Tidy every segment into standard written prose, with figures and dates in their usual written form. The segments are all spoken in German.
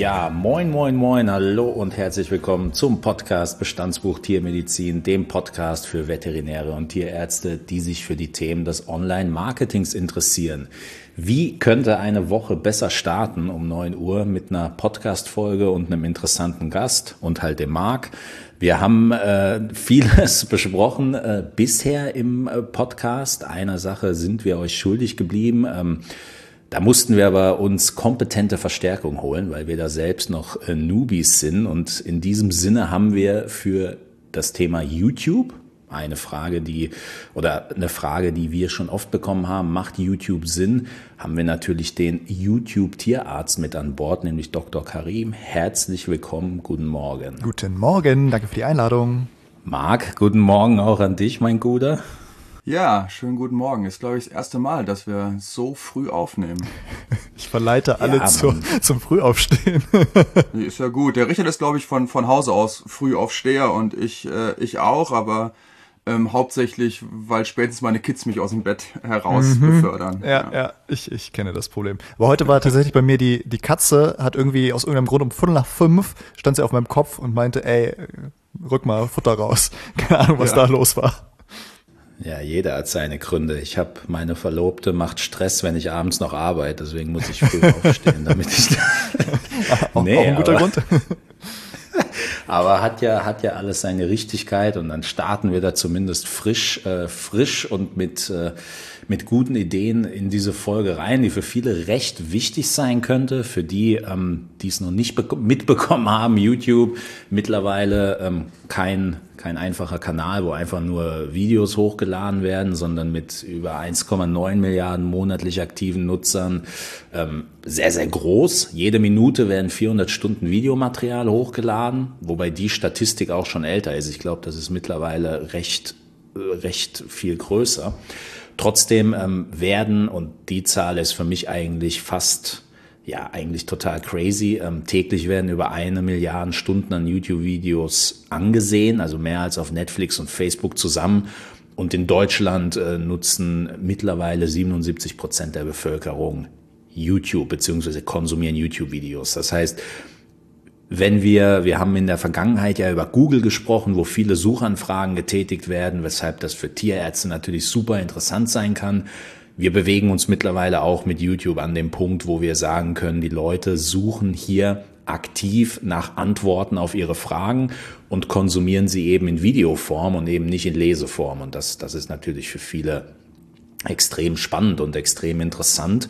Ja, moin, moin, moin, hallo und herzlich willkommen zum Podcast Bestandsbuch Tiermedizin, dem Podcast für Veterinäre und Tierärzte, die sich für die Themen des Online-Marketings interessieren. Wie könnte eine Woche besser starten um 9 Uhr mit einer Podcast-Folge und einem interessanten Gast und halt dem Marc? Wir haben vieles besprochen bisher im Podcast. Einer Sache sind wir euch schuldig geblieben. Da mussten wir aber uns kompetente Verstärkung holen, weil wir da selbst noch Newbies sind. Und in diesem Sinne haben wir für das Thema YouTube eine Frage, die wir schon oft bekommen haben. Macht YouTube Sinn? Haben wir natürlich den YouTube-Tierarzt mit an Bord, nämlich Dr. Karim. Herzlich willkommen. Guten Morgen. Guten Morgen. Danke für die Einladung. Marc, guten Morgen auch an dich, mein Guter. Ja, schönen guten Morgen. Ist, glaube ich, das erste Mal, dass wir so früh aufnehmen. Ich verleite alle zum Frühaufstehen. Ist ja gut. Der Richard ist, glaube ich, von Hause aus Frühaufsteher und ich auch, aber hauptsächlich, weil spätestens meine Kids mich aus dem Bett heraus befördern. Ja, ich kenne das Problem. Aber heute war tatsächlich bei mir die Katze, hat irgendwie aus irgendeinem Grund um 4:45 stand sie auf meinem Kopf und meinte, ey, rück mal Futter raus. Keine Ahnung, was da los war. Ja, jeder hat seine Gründe. Ich habe meine Verlobte macht Stress, wenn ich abends noch arbeite, deswegen muss ich früh aufstehen, damit ich auch ein guter Grund. Aber hat ja alles seine Richtigkeit und dann starten wir da zumindest frisch und mit guten Ideen in diese Folge rein, die für viele recht wichtig sein könnte, für die es noch nicht mitbekommen haben. YouTube mittlerweile kein einfacher Kanal, wo einfach nur Videos hochgeladen werden, sondern mit über 1,9 Milliarden monatlich aktiven Nutzern, sehr, sehr groß. Jede Minute werden 400 Stunden Videomaterial hochgeladen, wobei die Statistik auch schon älter ist. Ich glaube, das ist mittlerweile recht viel größer. Trotzdem werden, und die Zahl ist für mich eigentlich eigentlich total crazy. Täglich werden über 1 Milliarde Stunden an YouTube-Videos angesehen, also mehr als auf Netflix und Facebook zusammen. Und in Deutschland nutzen mittlerweile 77% der Bevölkerung YouTube bzw. konsumieren YouTube-Videos. Das heißt, wir haben in der Vergangenheit ja über Google gesprochen, wo viele Suchanfragen getätigt werden, weshalb das für Tierärzte natürlich super interessant sein kann. Wir bewegen uns mittlerweile auch mit YouTube an dem Punkt, wo wir sagen können, die Leute suchen hier aktiv nach Antworten auf ihre Fragen und konsumieren sie eben in Videoform und eben nicht in Leseform. Und das ist natürlich für viele extrem spannend und extrem interessant.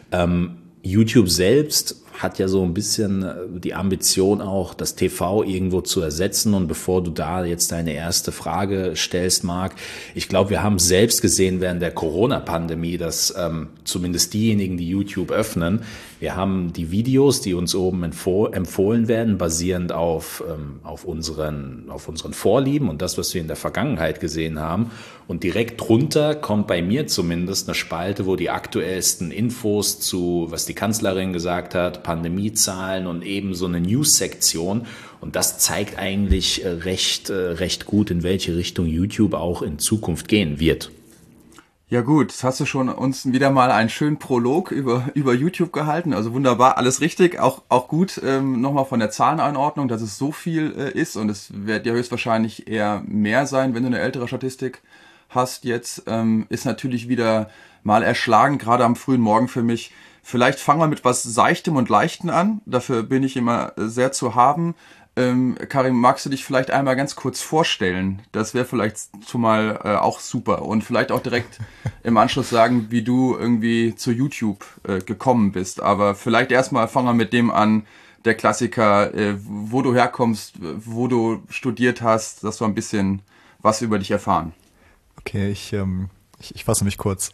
YouTube selbst hat ja so ein bisschen die Ambition auch, das TV irgendwo zu ersetzen. Und bevor du da jetzt deine erste Frage stellst, Marc, ich glaube, wir haben selbst gesehen während der Corona-Pandemie, dass zumindest diejenigen, die YouTube öffnen, wir haben die Videos, die uns oben empfohlen werden, basierend auf unseren Vorlieben und das, was wir in der Vergangenheit gesehen haben. Und direkt drunter kommt bei mir zumindest eine Spalte, wo die aktuellsten Infos zu, was die Kanzlerin gesagt hat, Pandemiezahlen und eben so eine News-Sektion. Und das zeigt eigentlich recht gut, in welche Richtung YouTube auch in Zukunft gehen wird. Ja gut, jetzt hast du schon uns wieder mal einen schönen Prolog über YouTube gehalten. Also wunderbar, alles richtig. Auch gut nochmal von der Zahleneinordnung, dass es so viel ist. Und es wird ja höchstwahrscheinlich eher mehr sein, wenn du eine ältere Statistik hast jetzt. Ist natürlich wieder mal erschlagen, gerade am frühen Morgen für mich. Vielleicht fangen wir mit was Seichtem und Leichtem an. Dafür bin ich immer sehr zu haben. Karim, magst du dich vielleicht einmal ganz kurz vorstellen? Das wäre vielleicht zumal auch super. Und vielleicht auch direkt im Anschluss sagen, wie du irgendwie zu YouTube gekommen bist. Aber vielleicht erstmal fangen wir mit dem an, der Klassiker, wo du herkommst, wo du studiert hast, dass wir ein bisschen was über dich erfahren. Okay, ich fasse mich kurz.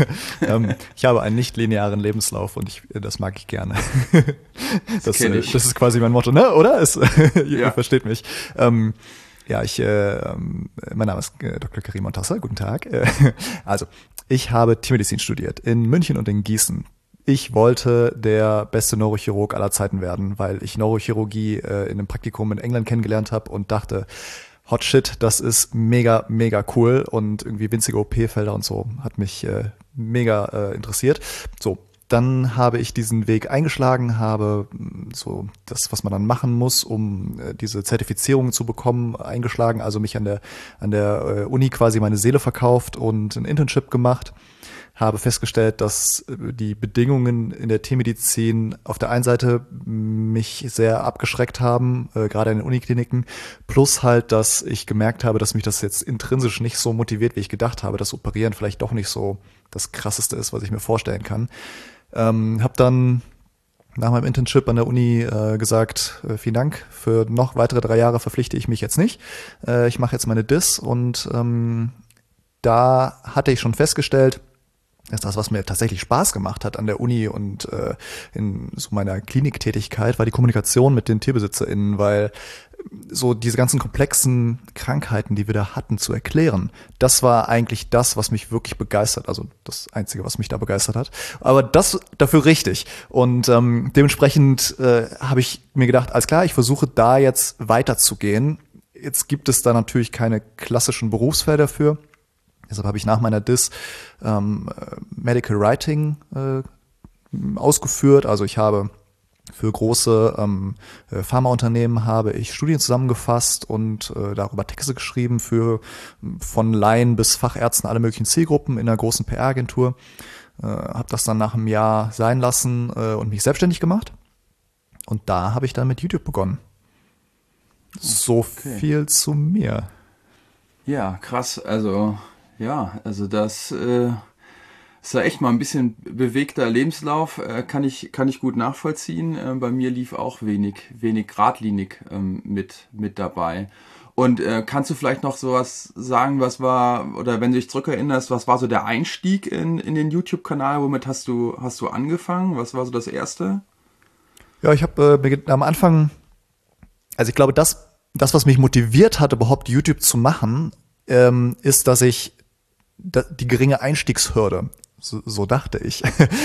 Ich habe einen nicht-linearen Lebenslauf und das mag ich gerne. Das ist quasi mein Motto, ne? Oder? Ihr versteht mich. Mein Name ist Dr. Karim Montasse. Guten Tag. Also, ich habe Tiermedizin studiert in München und in Gießen. Ich wollte der beste Neurochirurg aller Zeiten werden, weil ich Neurochirurgie in einem Praktikum in England kennengelernt habe und dachte, Hot Shit, das ist mega, mega cool und irgendwie winzige OP-Felder und so hat mich mega interessiert. So, dann habe ich diesen Weg eingeschlagen, habe so das, was man dann machen muss, um diese Zertifizierung zu bekommen, eingeschlagen, also mich an der Uni quasi meine Seele verkauft und ein Internship gemacht. Habe festgestellt, dass die Bedingungen in der Tiermedizin auf der einen Seite mich sehr abgeschreckt haben, gerade in den Unikliniken, plus halt, dass ich gemerkt habe, dass mich das jetzt intrinsisch nicht so motiviert, wie ich gedacht habe, dass Operieren vielleicht doch nicht so das Krasseste ist, was ich mir vorstellen kann. Habe dann nach meinem Internship an der Uni gesagt, vielen Dank, für noch weitere 3 Jahre verpflichte ich mich jetzt nicht. Ich mache jetzt meine DIS und da hatte ich schon festgestellt, dass das, was mir tatsächlich Spaß gemacht hat an der Uni und in so meiner Kliniktätigkeit, war die Kommunikation mit den TierbesitzerInnen, weil so diese ganzen komplexen Krankheiten, die wir da hatten, zu erklären, das war eigentlich das, was mich wirklich begeistert, also das Einzige, was mich da begeistert hat. Aber das dafür richtig. Und dementsprechend habe ich mir gedacht, alles klar, ich versuche da jetzt weiterzugehen. Jetzt gibt es da natürlich keine klassischen Berufsfelder für. Deshalb habe ich nach meiner DIS Medical Writing ausgeführt. Also ich habe für große Pharmaunternehmen habe ich Studien zusammengefasst und darüber Texte geschrieben für von Laien bis Fachärzten alle möglichen Zielgruppen in einer großen PR-Agentur. Habe das dann nach einem Jahr sein lassen und mich selbstständig gemacht. Und da habe ich dann mit YouTube begonnen. So viel zu mir. Ja, krass. Also das ist ja echt mal ein bisschen bewegter Lebenslauf, kann ich gut nachvollziehen. Bei mir lief auch wenig geradlinig mit dabei. Und kannst du vielleicht noch sowas sagen, was war, oder wenn du dich zurückerinnerst, was war so der Einstieg in den YouTube-Kanal? Womit hast du angefangen? Was war so das Erste? Ja, ich habe am Anfang, also ich glaube, das, was mich motiviert hat, überhaupt YouTube zu machen, ist, dass ich die geringe Einstiegshürde, so dachte ich.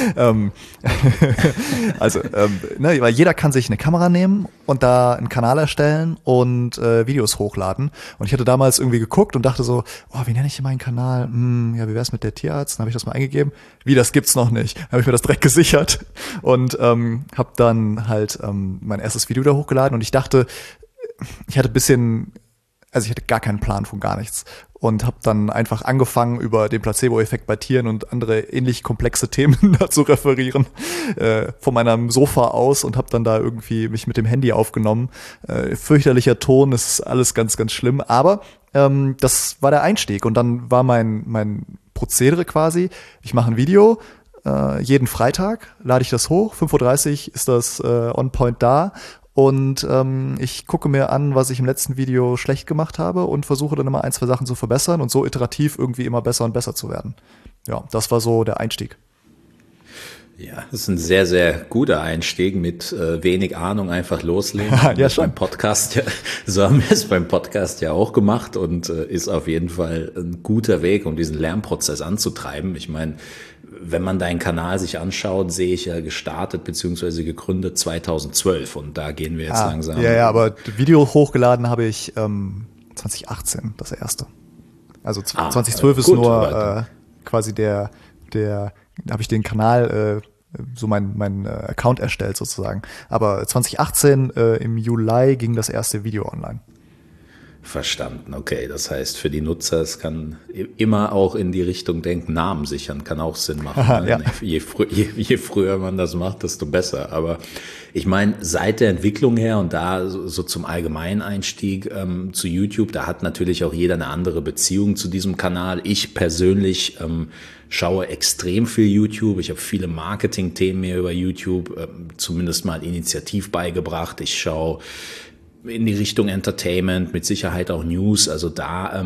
Weil jeder kann sich eine Kamera nehmen und da einen Kanal erstellen und Videos hochladen. Und ich hatte damals irgendwie geguckt und dachte so, wie nenne ich hier meinen Kanal? Wie wär's mit der Tierarzt? Dann habe ich das mal eingegeben. Das gibt's noch nicht. Dann habe ich mir das direkt gesichert und habe dann halt mein erstes Video da hochgeladen und ich dachte, ich hatte gar keinen Plan von gar nichts und habe dann einfach angefangen, über den Placebo-Effekt bei Tieren und andere ähnlich komplexe Themen da zu referieren, von meinem Sofa aus, und habe dann da irgendwie mich mit dem Handy aufgenommen. Fürchterlicher Ton, ist alles ganz, ganz schlimm, aber das war der Einstieg und dann war mein Prozedere quasi, ich mache ein Video, jeden Freitag lade ich das hoch, 5:30 Uhr ist das on point da. Und ich gucke mir an, was ich im letzten Video schlecht gemacht habe und versuche dann immer 1, 2 Sachen zu verbessern und so iterativ irgendwie immer besser und besser zu werden. Ja, das war so der Einstieg. Ja, das ist ein sehr, sehr guter Einstieg mit wenig Ahnung, einfach loslegen. Ja, schon. So haben wir es beim Podcast ja auch gemacht und ist auf jeden Fall ein guter Weg, um diesen Lernprozess anzutreiben. Ich meine, wenn man deinen Kanal sich anschaut, sehe ich ja gestartet bzw. gegründet 2012 und da gehen wir jetzt langsam. Ja, aber Video hochgeladen habe ich 2018, das erste. Also 2012 ist gut, nur quasi da habe ich den Kanal, so mein Account erstellt sozusagen. Aber 2018 im Juli ging das erste Video online. Verstanden, okay. Das heißt, für die Nutzer, es kann immer auch in die Richtung denken, Namen sichern, kann auch Sinn machen. Aha, ja. Je früher man das macht, desto besser. Aber ich meine, seit der Entwicklung her und da so zum allgemeinen Einstieg zu YouTube, da hat natürlich auch jeder eine andere Beziehung zu diesem Kanal. Ich persönlich schaue extrem viel YouTube. Ich habe viele Marketing-Themen mir über YouTube zumindest mal initiativ beigebracht. Ich schaue in die Richtung Entertainment, mit Sicherheit auch News. Also da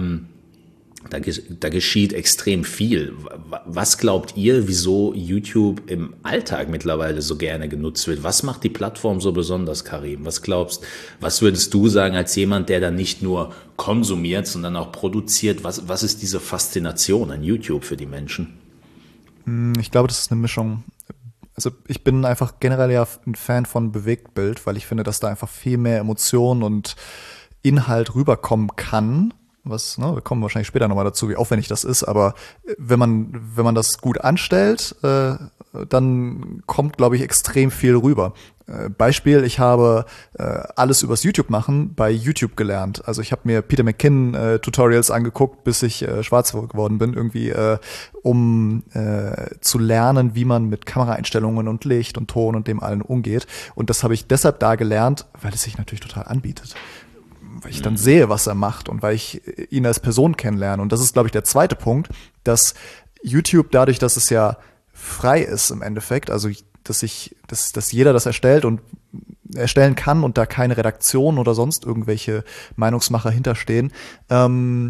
geschieht extrem viel. Was glaubt ihr, wieso YouTube im Alltag mittlerweile so gerne genutzt wird? Was macht die Plattform so besonders, Karim? Was würdest du sagen als jemand, der da nicht nur konsumiert, sondern auch produziert? Was ist diese Faszination an YouTube für die Menschen? Ich glaube, das ist eine Mischung. Also ich bin einfach generell ja ein Fan von Bewegtbild, weil ich finde, dass da einfach viel mehr Emotion und Inhalt rüberkommen kann. Wir kommen wahrscheinlich später nochmal dazu, wie aufwendig das ist, aber wenn man das gut anstellt, dann kommt, glaube ich, extrem viel rüber. Beispiel, ich habe alles übers YouTube machen bei YouTube gelernt. Also ich habe mir Peter McKinnon Tutorials angeguckt, bis ich schwarz geworden bin, irgendwie um zu lernen, wie man mit Kameraeinstellungen und Licht und Ton und dem allen umgeht. Und das habe ich deshalb da gelernt, weil es sich natürlich total anbietet. Weil ich dann sehe, was er macht und weil ich ihn als Person kennenlerne. Und das ist, glaube ich, der zweite Punkt, dass YouTube dadurch, dass es ja frei ist im Endeffekt, also dass jeder das erstellen kann und da keine Redaktion oder sonst irgendwelche Meinungsmacher hinterstehen, kann,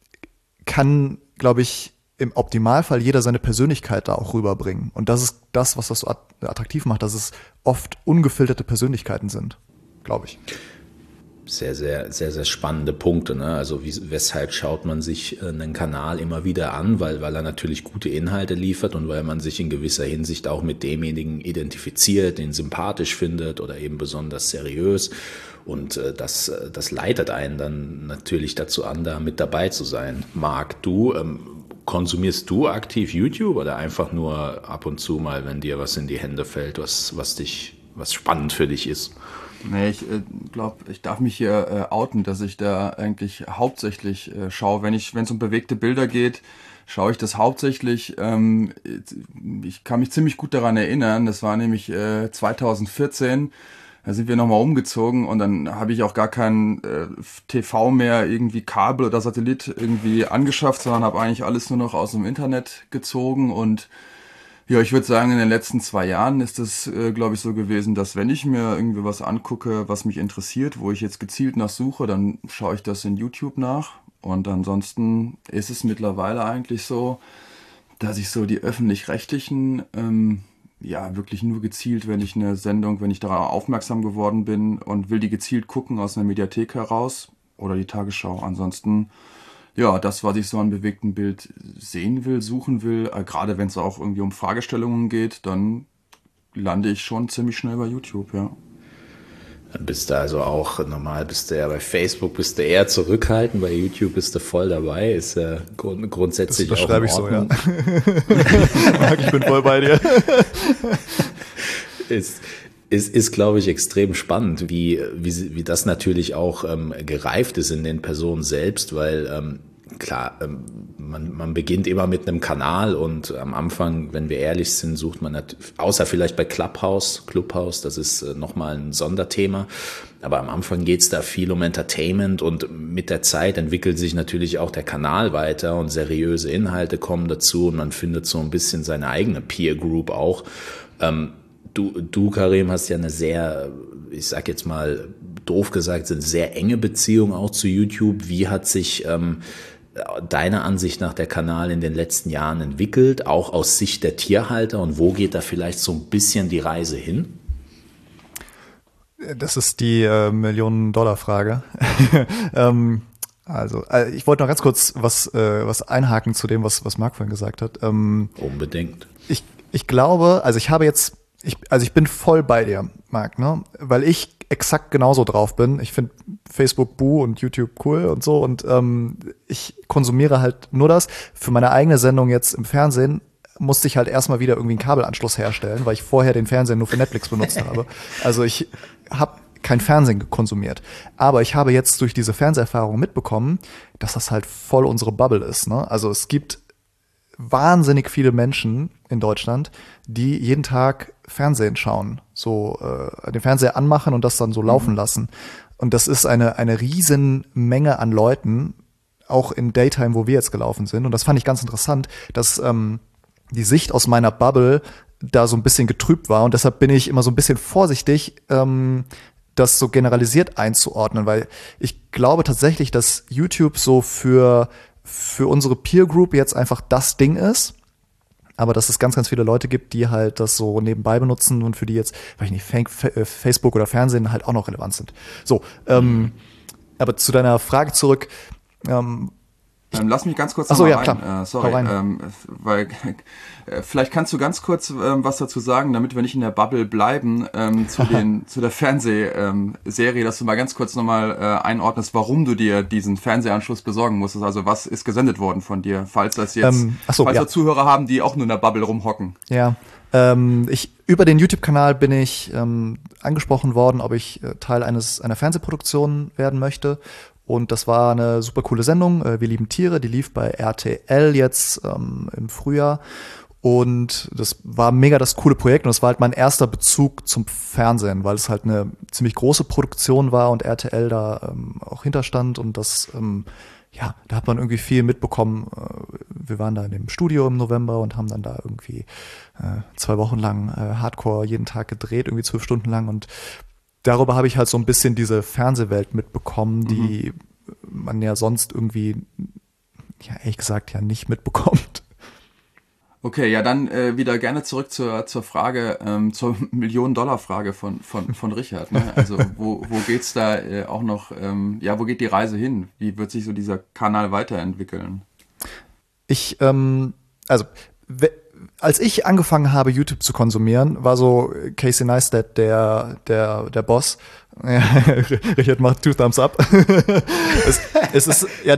glaube ich, im Optimalfall jeder seine Persönlichkeit da auch rüberbringen. Und das ist das, was das so attraktiv macht, dass es oft ungefilterte Persönlichkeiten sind, glaube ich. Sehr, sehr, sehr, sehr spannende Punkte, ne? Also weshalb schaut man sich einen Kanal immer wieder an? Weil er natürlich gute Inhalte liefert und weil man sich in gewisser Hinsicht auch mit demjenigen identifiziert, den sympathisch findet oder eben besonders seriös. Und das leitet einen dann natürlich dazu an, da mit dabei zu sein. Marc, konsumierst du aktiv YouTube oder einfach nur ab und zu mal, wenn dir was in die Hände fällt, was spannend für dich ist? Nee, ich glaube, ich darf mich hier outen, dass ich da eigentlich hauptsächlich schaue. Wenn es um bewegte Bilder geht, schaue ich das hauptsächlich. Ich kann mich ziemlich gut daran erinnern, das war nämlich 2014, da sind wir nochmal umgezogen und dann habe ich auch gar kein TV mehr, irgendwie Kabel oder Satellit irgendwie angeschafft, sondern habe eigentlich alles nur noch aus dem Internet gezogen. Und ja, ich würde sagen, in den letzten 2 Jahren ist es, glaube ich, so gewesen, dass wenn ich mir irgendwie was angucke, was mich interessiert, wo ich jetzt gezielt nach suche, dann schaue ich das in YouTube nach. Und ansonsten ist es mittlerweile eigentlich so, dass ich so die öffentlich-rechtlichen, wirklich nur gezielt, wenn ich darauf aufmerksam geworden bin und will die gezielt gucken aus einer Mediathek heraus oder die Tagesschau. Ansonsten ja, das, was ich so an bewegtem Bild sehen will, suchen will, gerade wenn es auch irgendwie um Fragestellungen geht, dann lande ich schon ziemlich schnell bei YouTube, ja. Dann bist du also auch normal, bist du ja bei Facebook bist du eher zurückhaltend, bei YouTube bist du voll dabei, ist ja grundsätzlich das auch in ich Ordnung. So, ja. Marc, ich bin voll bei dir. Ist, glaube ich, extrem spannend, wie das natürlich auch gereift ist in den Personen selbst, weil klar, man beginnt immer mit einem Kanal und am Anfang, wenn wir ehrlich sind, sucht man außer vielleicht bei Clubhouse, das ist nochmal ein Sonderthema, aber am Anfang geht's da viel um Entertainment und mit der Zeit entwickelt sich natürlich auch der Kanal weiter und seriöse Inhalte kommen dazu und man findet so ein bisschen seine eigene Peer Group auch. Du, Karim, hast ja eine sehr, ich sag jetzt mal doof gesagt, eine sehr enge Beziehung auch zu YouTube. Wie hat sich deiner Ansicht nach der Kanal in den letzten Jahren entwickelt, auch aus Sicht der Tierhalter, und wo geht da vielleicht so ein bisschen die Reise hin? Das ist die Millionen-Dollar-Frage. Also, ich wollte noch ganz kurz was einhaken zu dem, was Marc vorhin gesagt hat. Unbedingt. Ich glaube, also ich bin voll bei dir, Marc, ne? Weil ich exakt genauso drauf bin. Ich finde Facebook buh und YouTube cool und so und ich konsumiere halt nur das. Für meine eigene Sendung jetzt im Fernsehen musste ich halt erstmal wieder irgendwie einen Kabelanschluss herstellen, weil ich vorher den Fernseher nur für Netflix benutzt habe. Also ich habe kein Fernsehen konsumiert. Aber ich habe jetzt durch diese Fernseherfahrung mitbekommen, dass das halt voll unsere Bubble ist, ne? Also es gibt wahnsinnig viele Menschen in Deutschland, die jeden Tag Fernsehen schauen, so den Fernseher anmachen und das dann so laufen lassen. Und das ist eine riesen Menge an Leuten, auch in Daytime, wo wir jetzt gelaufen sind. Und das fand ich ganz interessant, dass die Sicht aus meiner Bubble da so ein bisschen getrübt war. Und deshalb bin ich immer so ein bisschen vorsichtig, das so generalisiert einzuordnen, weil ich glaube tatsächlich, dass YouTube so für unsere Peer Group jetzt einfach das Ding ist, aber dass es ganz, ganz viele Leute gibt, die halt das so nebenbei benutzen und für die jetzt, weiß ich nicht, Facebook oder Fernsehen halt auch noch relevant sind. So, aber zu deiner Frage zurück, Lass mich ganz kurz Achso, noch mal ja, rein. klar. Sorry, Hau rein. weil vielleicht kannst du ganz kurz was dazu sagen, damit wir nicht in der Bubble bleiben, zu der Fernsehserie, dass du mal ganz kurz nochmal einordnest, warum du dir diesen Fernsehanschluss besorgen musstest. Also was ist gesendet worden von dir, falls das jetzt, wir Zuhörer haben, die auch nur in der Bubble rumhocken. Ja, über den YouTube-Kanal bin ich angesprochen worden, ob ich Teil einer Fernsehproduktion werden möchte. Und das war eine super coole Sendung. Wir lieben Tiere, die lief bei RTL jetzt im Frühjahr. Und das war mega das coole Projekt. Und das war halt mein erster Bezug zum Fernsehen, weil es halt eine ziemlich große Produktion war und RTL da auch hinterstand. Und das, da hat man irgendwie viel mitbekommen. Wir waren da in dem Studio im November und haben dann da irgendwie 2 Wochen lang Hardcore jeden Tag gedreht, irgendwie 12 Stunden lang. Und darüber habe ich halt so ein bisschen diese Fernsehwelt mitbekommen, die man ja sonst irgendwie, ja, ehrlich gesagt, ja nicht mitbekommt. Okay, ja, dann wieder gerne zurück zur Frage, zur Millionen-Dollar-Frage von Richard. Ne? Also wo geht's da auch noch, wo geht die Reise hin? Wie wird sich so dieser Kanal weiterentwickeln? Als ich angefangen habe, YouTube zu konsumieren, war so Casey Neistat der Boss. Ja, Richard macht 2 Thumbs up. es ist ja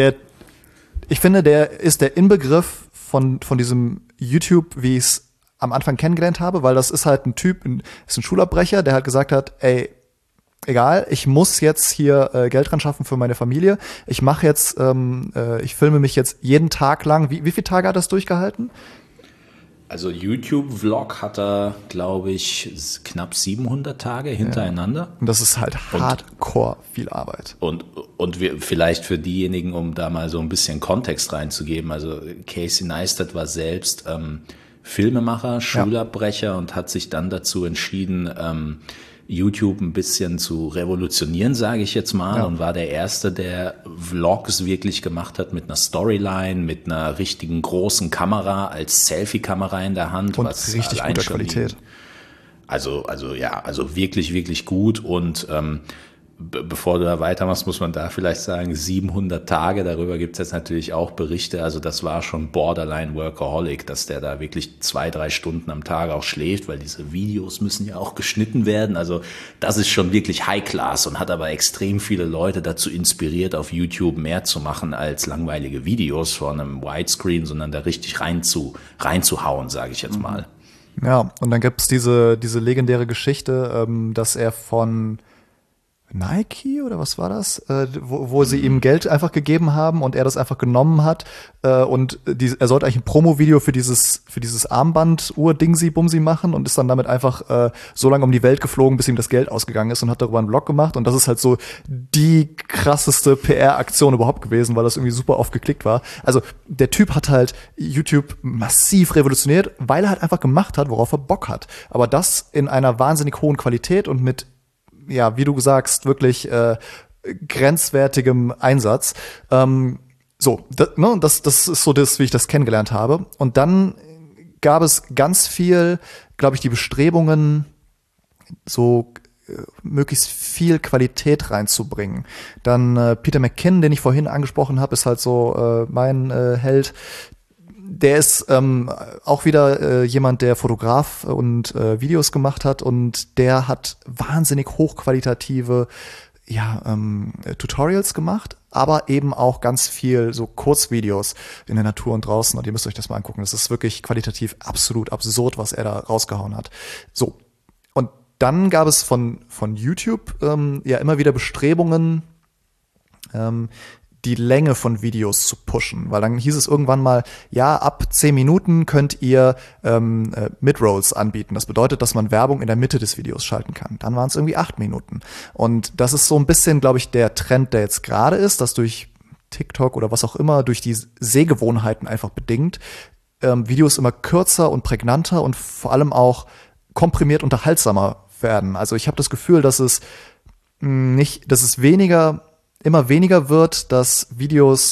ich finde, der ist der Inbegriff von diesem YouTube, wie ich es am Anfang kennengelernt habe, weil das ist halt ein Typ, ist ein Schulabbrecher, der halt gesagt hat, ey, egal, ich muss jetzt hier Geld ran schaffen für meine Familie. Ich mache jetzt, ich filme mich jetzt jeden Tag lang. Wie viele Tage hat das durchgehalten? Also YouTube-Vlog hat er, glaube ich, knapp 700 Tage hintereinander. Ja. Und das ist halt hardcore viel Arbeit. Und vielleicht für diejenigen, um da mal so ein bisschen Kontext reinzugeben, also Casey Neistat war selbst Filmemacher, Schulabbrecher und hat sich dann dazu entschieden, YouTube ein bisschen zu revolutionieren, sage ich jetzt mal, und war der Erste, der Vlogs wirklich gemacht hat mit einer Storyline, mit einer richtigen großen Kamera als Selfie-Kamera in der Hand. Und was richtig guter Qualität. Also wirklich, wirklich gut und bevor du da weitermachst, muss man da vielleicht sagen, 700 Tage, darüber gibt es jetzt natürlich auch Berichte, also das war schon borderline Workaholic, dass der da wirklich 2-3 Stunden am Tag auch schläft, weil diese Videos müssen ja auch geschnitten werden, also das ist schon wirklich High Class und hat aber extrem viele Leute dazu inspiriert, auf YouTube mehr zu machen als langweilige Videos vor einem Widescreen, sondern da richtig reinzuhauen, sage ich jetzt mal. Ja, und dann gibt es diese legendäre Geschichte, dass er von Nike oder was war das, wo sie ihm Geld einfach gegeben haben und er das einfach genommen hat und er sollte eigentlich ein Promo-Video für dieses Armband-Uhr-Dingsi-Bumsi machen und ist dann damit einfach so lange um die Welt geflogen, bis ihm das Geld ausgegangen ist und hat darüber einen Vlog gemacht und das ist halt so die krasseste PR-Aktion überhaupt gewesen, weil das irgendwie super oft geklickt war. Also der Typ hat halt YouTube massiv revolutioniert, weil er halt einfach gemacht hat, worauf er Bock hat. Aber das in einer wahnsinnig hohen Qualität und mit, ja, wie du sagst, wirklich grenzwertigem Einsatz. Das ist so das, wie ich das kennengelernt habe. Und dann gab es ganz viel, glaube ich, die Bestrebungen, so möglichst viel Qualität reinzubringen. Dann Peter McKinnon, den ich vorhin angesprochen habe, ist halt so mein Held. Der ist auch wieder jemand, der Fotograf und Videos gemacht hat und der hat wahnsinnig hochqualitative Tutorials gemacht, aber eben auch ganz viel so Kurzvideos in der Natur und draußen und ihr müsst euch das mal angucken. Das ist wirklich qualitativ absolut absurd, was er da rausgehauen hat. So, und dann gab es von YouTube immer wieder Bestrebungen, die Länge von Videos zu pushen, weil dann hieß es irgendwann mal, ja, ab 10 Minuten könnt ihr Mid-Rolls anbieten. Das bedeutet, dass man Werbung in der Mitte des Videos schalten kann. Dann waren es irgendwie 8 Minuten. Und das ist so ein bisschen, glaube ich, der Trend, der jetzt gerade ist, dass durch TikTok oder was auch immer, durch die Sehgewohnheiten einfach bedingt, Videos immer kürzer und prägnanter und vor allem auch komprimiert unterhaltsamer werden. Also ich habe das Gefühl, dass es immer weniger wird, dass Videos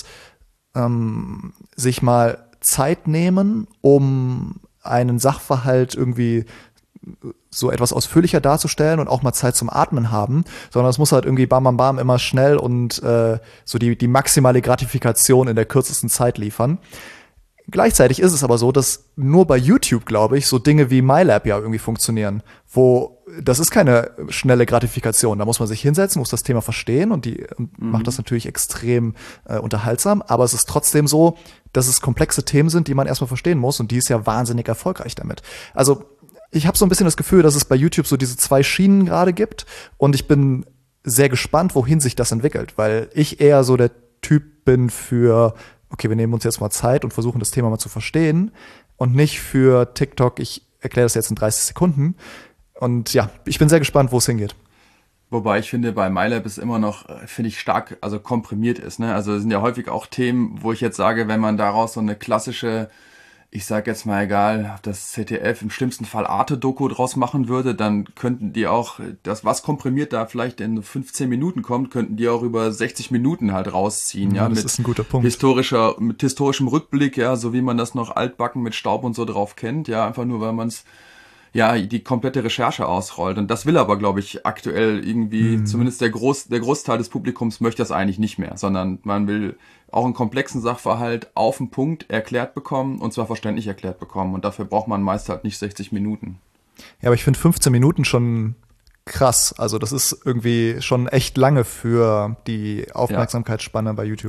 sich mal Zeit nehmen, um einen Sachverhalt irgendwie so etwas ausführlicher darzustellen und auch mal Zeit zum Atmen haben, sondern es muss halt irgendwie bam, bam, bam immer schnell und so die maximale Gratifikation in der kürzesten Zeit liefern. Gleichzeitig ist es aber so, dass nur bei YouTube, glaube ich, so Dinge wie MyLab ja irgendwie funktionieren, wo das ist keine schnelle Gratifikation. Da muss man sich hinsetzen, muss das Thema verstehen und macht das natürlich extrem unterhaltsam. Aber es ist trotzdem so, dass es komplexe Themen sind, die man erstmal verstehen muss und die ist ja wahnsinnig erfolgreich damit. Also ich habe so ein bisschen das Gefühl, dass es bei YouTube so diese zwei Schienen gerade gibt und ich bin sehr gespannt, wohin sich das entwickelt, weil ich eher so der Typ bin für okay, wir nehmen uns jetzt mal Zeit und versuchen das Thema mal zu verstehen und nicht für TikTok, ich erkläre das jetzt in 30 Sekunden. Und ja, ich bin sehr gespannt, wo es hingeht. Wobei ich finde, bei MyLab ist immer noch, finde ich, stark, also komprimiert ist. Ne? Also es sind ja häufig auch Themen, wo ich jetzt sage, wenn man daraus so eine klassische, ich sag jetzt mal egal, das ZDF im schlimmsten Fall Arte-Doku draus machen würde, dann könnten die auch, das was komprimiert da vielleicht in 15 Minuten kommt, könnten die auch über 60 Minuten halt rausziehen. Ja, das ist ein guter Punkt. Mit historischem Rückblick, ja, so wie man das noch altbacken mit Staub und so drauf kennt, ja, einfach nur, weil man es ja, die komplette Recherche ausrollt. Und das will aber, glaube ich, aktuell irgendwie, zumindest der Großteil des Publikums möchte das eigentlich nicht mehr, sondern man will auch einen komplexen Sachverhalt auf den Punkt erklärt bekommen und zwar verständlich erklärt bekommen. Und dafür braucht man meist halt nicht 60 Minuten. Ja, aber ich finde 15 Minuten schon krass. Also das ist irgendwie schon echt lange für die Aufmerksamkeitsspanne bei YouTube.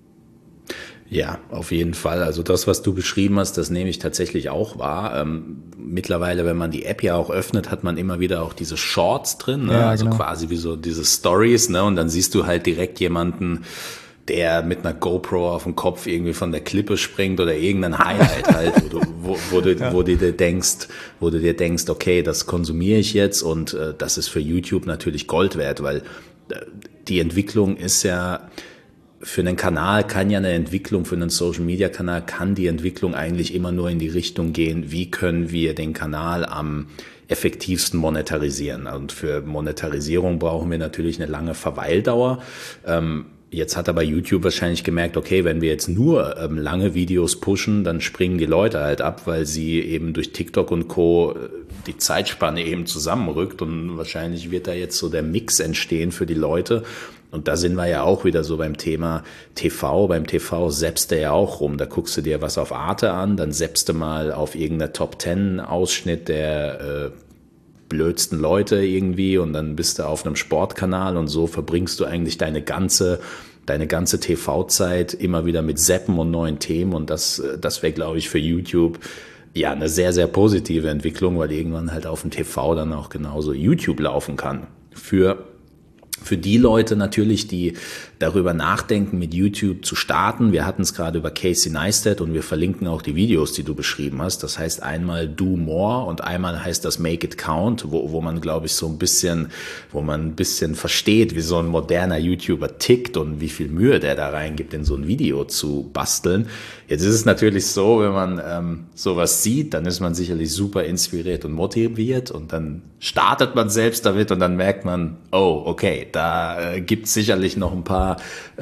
Ja, auf jeden Fall. Also das, was du beschrieben hast, das nehme ich tatsächlich auch wahr. Mittlerweile, wenn man die App ja auch öffnet, hat man immer wieder auch diese Shorts drin, ne? Ja, also genau. quasi wie so diese Stories, ne? Und dann siehst du halt direkt jemanden, der mit einer GoPro auf dem Kopf irgendwie von der Klippe springt oder irgendein Highlight halt, wo du dir denkst, okay, das konsumiere ich jetzt und das ist für YouTube natürlich Gold wert, weil die Entwicklung ist ja für einen Kanal für einen Social-Media-Kanal kann die Entwicklung eigentlich immer nur in die Richtung gehen, wie können wir den Kanal am effektivsten monetarisieren. Und für Monetarisierung brauchen wir natürlich eine lange Verweildauer. Jetzt hat aber YouTube wahrscheinlich gemerkt, okay, wenn wir jetzt nur lange Videos pushen, dann springen die Leute halt ab, weil sie eben durch TikTok und Co. die Zeitspanne eben zusammenrückt und wahrscheinlich wird da jetzt so der Mix entstehen für die Leute. Und da sind wir ja auch wieder so beim Thema TV. Beim TV zappst du ja auch rum. Da guckst du dir was auf Arte an, dann zappst du mal auf irgendeiner Top-10-Ausschnitt der blödsten Leute irgendwie und dann bist du auf einem Sportkanal und so verbringst du eigentlich deine ganze TV-Zeit immer wieder mit Zappen und neuen Themen und das wäre, glaube ich, für YouTube ja eine sehr, sehr positive Entwicklung, weil irgendwann halt auf dem TV dann auch genauso YouTube laufen kann. Für die Leute natürlich, die darüber nachdenken, mit YouTube zu starten. Wir hatten es gerade über Casey Neistat und wir verlinken auch die Videos, die du beschrieben hast. Das heißt einmal Do More und einmal heißt das Make It Count, wo man, glaube ich, wo man ein bisschen versteht, wie so ein moderner YouTuber tickt und wie viel Mühe der da reingibt, in so ein Video zu basteln. Jetzt ist es natürlich so, wenn man sowas sieht, dann ist man sicherlich super inspiriert und motiviert und dann startet man selbst damit und dann merkt man, oh, okay, da gibt's sicherlich noch ein paar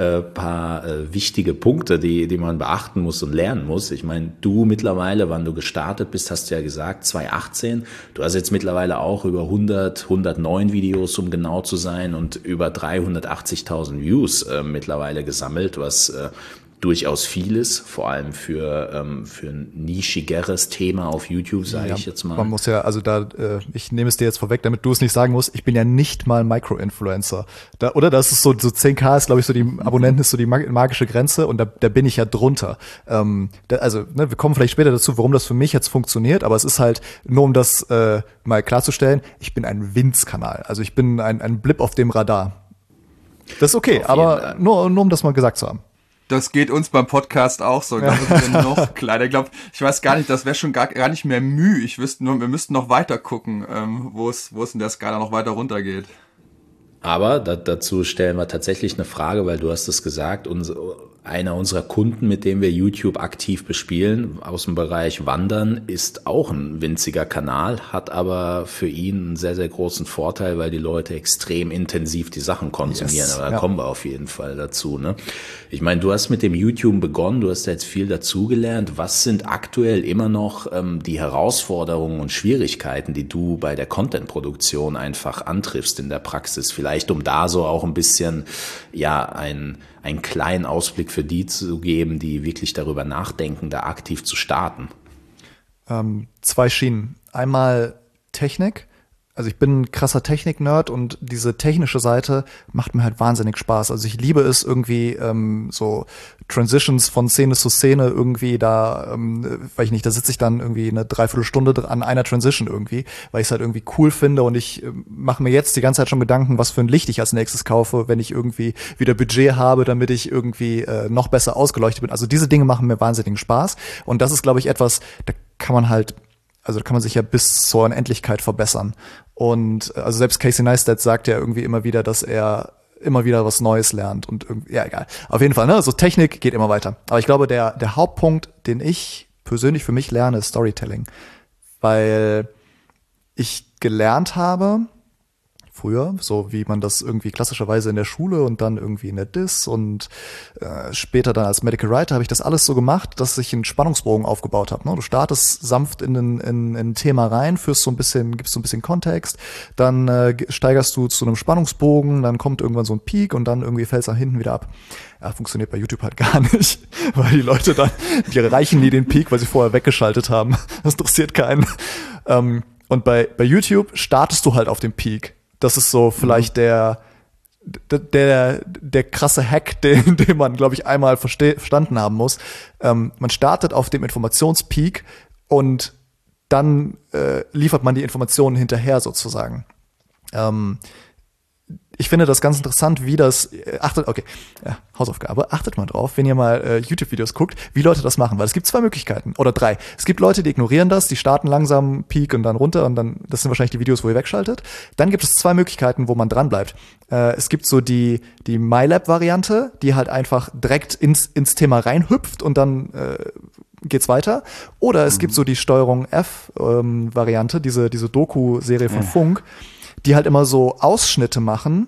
wichtige Punkte, die man beachten muss und lernen muss. Ich meine, du mittlerweile, wann du gestartet bist, hast du ja gesagt, 2018. Du hast jetzt mittlerweile auch über 109 Videos, um genau zu sein, und über 380.000 Views mittlerweile gesammelt, was durchaus vieles, vor allem für ein nischigeres Thema auf YouTube, sage ich jetzt mal. Man muss ja, also ich nehme es dir jetzt vorweg, damit du es nicht sagen musst, ich bin ja nicht mal Micro-Influencer. Oder das ist so 10.000 ist, glaube ich, so die Abonnenten ist so die magische Grenze und da bin ich ja drunter. Wir kommen vielleicht später dazu, warum das für mich jetzt funktioniert, aber es ist halt, nur um das mal klarzustellen, ich bin ein Winz-Kanal. Also ich bin ein Blip auf dem Radar. Das ist okay, aber nur um das mal gesagt zu haben. Das geht uns beim Podcast auch so. Da sind wir noch kleiner. Ich weiß gar nicht, das wäre schon gar nicht mehr Mühe. Wir müssten noch weiter gucken, wo es in der Skala noch weiter runtergeht. Aber dazu stellen wir tatsächlich eine Frage, weil du hast es gesagt, einer unserer Kunden, mit dem wir YouTube aktiv bespielen, aus dem Bereich Wandern, ist auch ein winziger Kanal, hat aber für ihn einen sehr, sehr großen Vorteil, weil die Leute extrem intensiv die Sachen konsumieren. Yes, aber da kommen wir auf jeden Fall dazu. Ne? Ich meine, du hast mit dem YouTube begonnen, du hast jetzt viel dazugelernt. Was sind aktuell immer noch die Herausforderungen und Schwierigkeiten, die du bei der Content-Produktion einfach antriffst in der Praxis? Vielleicht um da so auch ein bisschen einen kleinen Ausblick für die zu geben, die wirklich darüber nachdenken, da aktiv zu starten. 2 Schienen. Einmal Technik. Also ich bin ein krasser Technik-Nerd und diese technische Seite macht mir halt wahnsinnig Spaß. Also ich liebe es irgendwie so Transitions von Szene zu Szene irgendwie da, weiß ich nicht, da sitze ich dann irgendwie eine Dreiviertelstunde an einer Transition irgendwie, weil ich es halt irgendwie cool finde und ich mache mir jetzt die ganze Zeit schon Gedanken, was für ein Licht ich als nächstes kaufe, wenn ich irgendwie wieder Budget habe, damit ich irgendwie noch besser ausgeleuchtet bin. Also diese Dinge machen mir wahnsinnigen Spaß und das ist, glaube ich, etwas, da kann man sich ja bis zur Unendlichkeit verbessern. Und also selbst Casey Neistat sagt ja irgendwie immer wieder, dass er immer wieder was Neues lernt und irgendwie, ja, egal. Auf jeden Fall, ne, also Technik geht immer weiter. Aber ich glaube, der Hauptpunkt, den ich persönlich für mich lerne, ist Storytelling. Weil ich gelernt habe, früher, so wie man das irgendwie klassischerweise in der Schule und dann irgendwie in der Dis und später dann als Medical Writer habe ich das alles so gemacht, dass ich einen Spannungsbogen aufgebaut habe. Ne? Du startest sanft in ein Thema rein, gibst so ein bisschen Kontext, dann steigerst du zu einem Spannungsbogen, dann kommt irgendwann so ein Peak und dann irgendwie fällst du nach hinten wieder ab. Ja, funktioniert bei YouTube halt gar nicht, weil die Leute dann, die erreichen nie den Peak, weil sie vorher weggeschaltet haben. Das interessiert keinen. Und bei YouTube startest du halt auf dem Peak. Das ist so vielleicht der krasse Hack, den man, glaube ich, einmal verstanden haben muss. Man startet auf dem Informationspeak und dann liefert man die Informationen hinterher sozusagen. Ich finde das ganz interessant, wie das, Hausaufgabe, achtet mal drauf, wenn ihr mal YouTube-Videos guckt, wie Leute das machen, weil es gibt 2 Möglichkeiten oder 3. Es gibt Leute, die ignorieren das, die starten langsam Peak und dann runter und dann, das sind wahrscheinlich die Videos, wo ihr wegschaltet. Dann gibt es 2 Möglichkeiten, wo man dran bleibt. Es gibt so die MyLab-Variante, die halt einfach direkt ins Thema reinhüpft und dann geht's weiter. Oder es gibt so die Steuerung F-Variante, diese Doku-Serie von Funk, die halt immer so Ausschnitte machen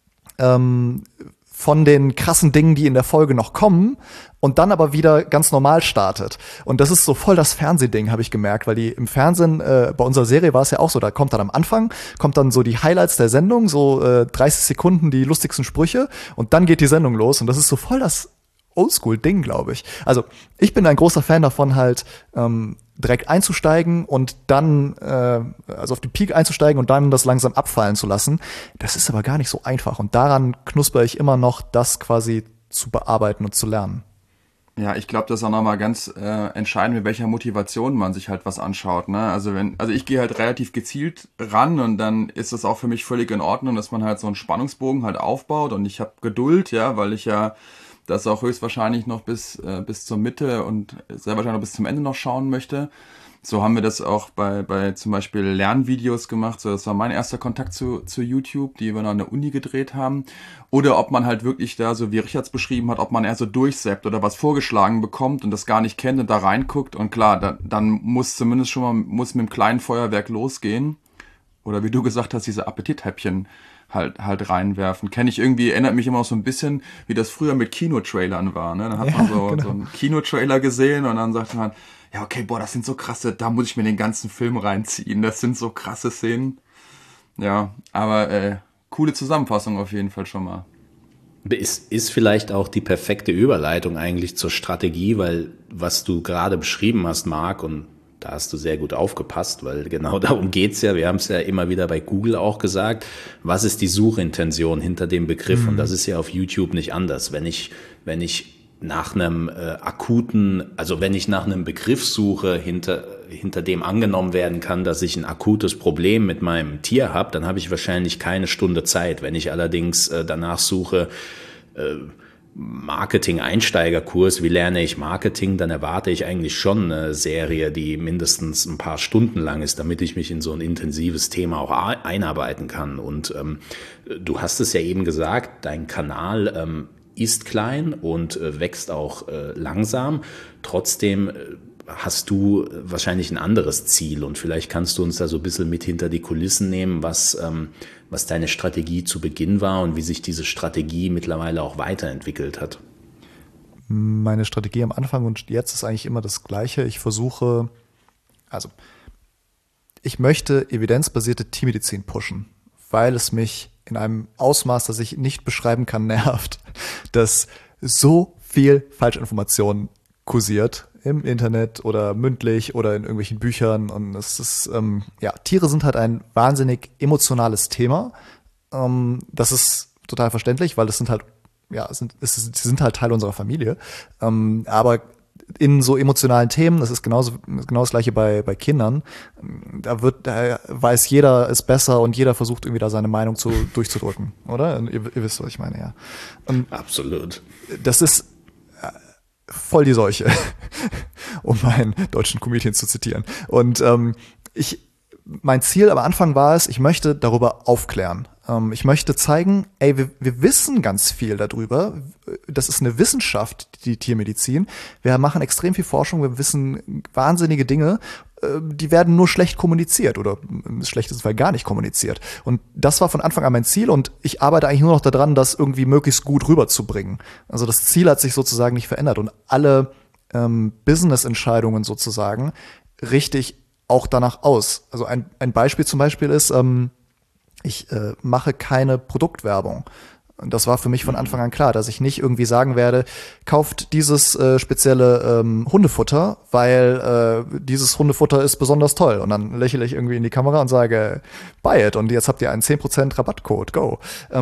von den krassen Dingen, die in der Folge noch kommen und dann aber wieder ganz normal startet. Und das ist so voll das Fernsehding, habe ich gemerkt, weil die im Fernsehen, bei unserer Serie war es ja auch so, da kommt dann am Anfang, kommt dann so die Highlights der Sendung, so 30 Sekunden die lustigsten Sprüche und dann geht die Sendung los und das ist so voll das Oldschool-Ding, glaube ich. Also ich bin ein großer Fan davon, halt direkt einzusteigen und dann, also auf den Peak einzusteigen und dann das langsam abfallen zu lassen. Das ist aber gar nicht so einfach und daran knusper ich immer noch, das quasi zu bearbeiten und zu lernen. Ja, ich glaube, das ist auch nochmal ganz entscheidend, mit welcher Motivation man sich halt was anschaut. Ne? Also ich gehe halt relativ gezielt ran und dann ist es auch für mich völlig in Ordnung, dass man halt so einen Spannungsbogen halt aufbaut und ich habe Geduld, ja, weil ich ja das auch höchstwahrscheinlich noch bis zur Mitte und sehr wahrscheinlich noch bis zum Ende noch schauen möchte. So haben wir das auch bei zum Beispiel Lernvideos gemacht. So, das war mein erster Kontakt zu YouTube, die wir noch an der Uni gedreht haben. Oder ob man halt wirklich da, so wie Richards beschrieben hat, ob man eher so durchsappt oder was vorgeschlagen bekommt und das gar nicht kennt und da reinguckt. Und klar, dann muss zumindest schon mal mit dem kleinen Feuerwerk losgehen. Oder wie du gesagt hast, diese Appetithäppchen halt reinwerfen. Erinnert mich immer noch so ein bisschen, wie das früher mit Kinotrailern war. Ne? Da hat man so einen Kinotrailer gesehen und dann sagte man, ja okay, boah, das sind so krasse, da muss ich mir den ganzen Film reinziehen. Das sind so krasse Szenen. Ja, aber coole Zusammenfassung auf jeden Fall schon mal. Ist vielleicht auch die perfekte Überleitung eigentlich zur Strategie, weil was du gerade beschrieben hast, Marc, und da hast du sehr gut aufgepasst, weil genau darum geht's ja. Wir haben es ja immer wieder bei Google auch gesagt. Was ist die Suchintention hinter dem Begriff? Und das ist ja auf YouTube nicht anders. Wenn ich nach einem wenn ich nach einem Begriff suche, hinter dem angenommen werden kann, dass ich ein akutes Problem mit meinem Tier habe, dann habe ich wahrscheinlich keine Stunde Zeit. Wenn ich allerdings danach suche, Marketing-Einsteigerkurs, wie lerne ich Marketing, dann erwarte ich eigentlich schon eine Serie, die mindestens ein paar Stunden lang ist, damit ich mich in so ein intensives Thema auch einarbeiten kann. Und du hast es ja eben gesagt, dein Kanal ist klein und wächst auch langsam. Trotzdem hast du wahrscheinlich ein anderes Ziel und vielleicht kannst du uns da so ein bisschen mit hinter die Kulissen nehmen, was deine Strategie zu Beginn war und wie sich diese Strategie mittlerweile auch weiterentwickelt hat. Meine Strategie am Anfang und jetzt ist eigentlich immer das Gleiche. Ich möchte evidenzbasierte Tiermedizin pushen, weil es mich in einem Ausmaß, das ich nicht beschreiben kann, nervt, dass so viel Falschinformation kursiert im Internet oder mündlich oder in irgendwelchen Büchern. Und es ist, Tiere sind halt ein wahnsinnig emotionales Thema. Das ist total verständlich, weil das sind halt, sie sind halt Teil unserer Familie. Aber in so emotionalen Themen, das ist genau das Gleiche bei Kindern, da weiß jeder es besser und jeder versucht irgendwie da seine Meinung durchzudrücken, oder? Ihr wisst, was ich meine, ja. Und absolut. Das ist voll die Seuche, um meinen deutschen Comedian zu zitieren. Und mein Ziel am Anfang war es, ich möchte darüber aufklären. Ich möchte zeigen, wir wissen ganz viel darüber. Das ist eine Wissenschaft, die Tiermedizin. Wir machen extrem viel Forschung, wir wissen wahnsinnige Dinge, die werden nur schlecht kommuniziert oder im schlechtesten Fall gar nicht kommuniziert. Und das war von Anfang an mein Ziel und ich arbeite eigentlich nur noch daran, das irgendwie möglichst gut rüberzubringen. Also das Ziel hat sich sozusagen nicht verändert und alle Business-Entscheidungen sozusagen richte ich auch danach aus. Also ein Beispiel zum Beispiel ist, ich mache keine Produktwerbung. Und das war für mich von Anfang an klar, dass ich nicht irgendwie sagen werde, kauft dieses spezielle Hundefutter, weil dieses Hundefutter ist besonders toll. Und dann lächle ich irgendwie in die Kamera und sage, buy it. Und jetzt habt ihr einen 10% Rabattcode, go.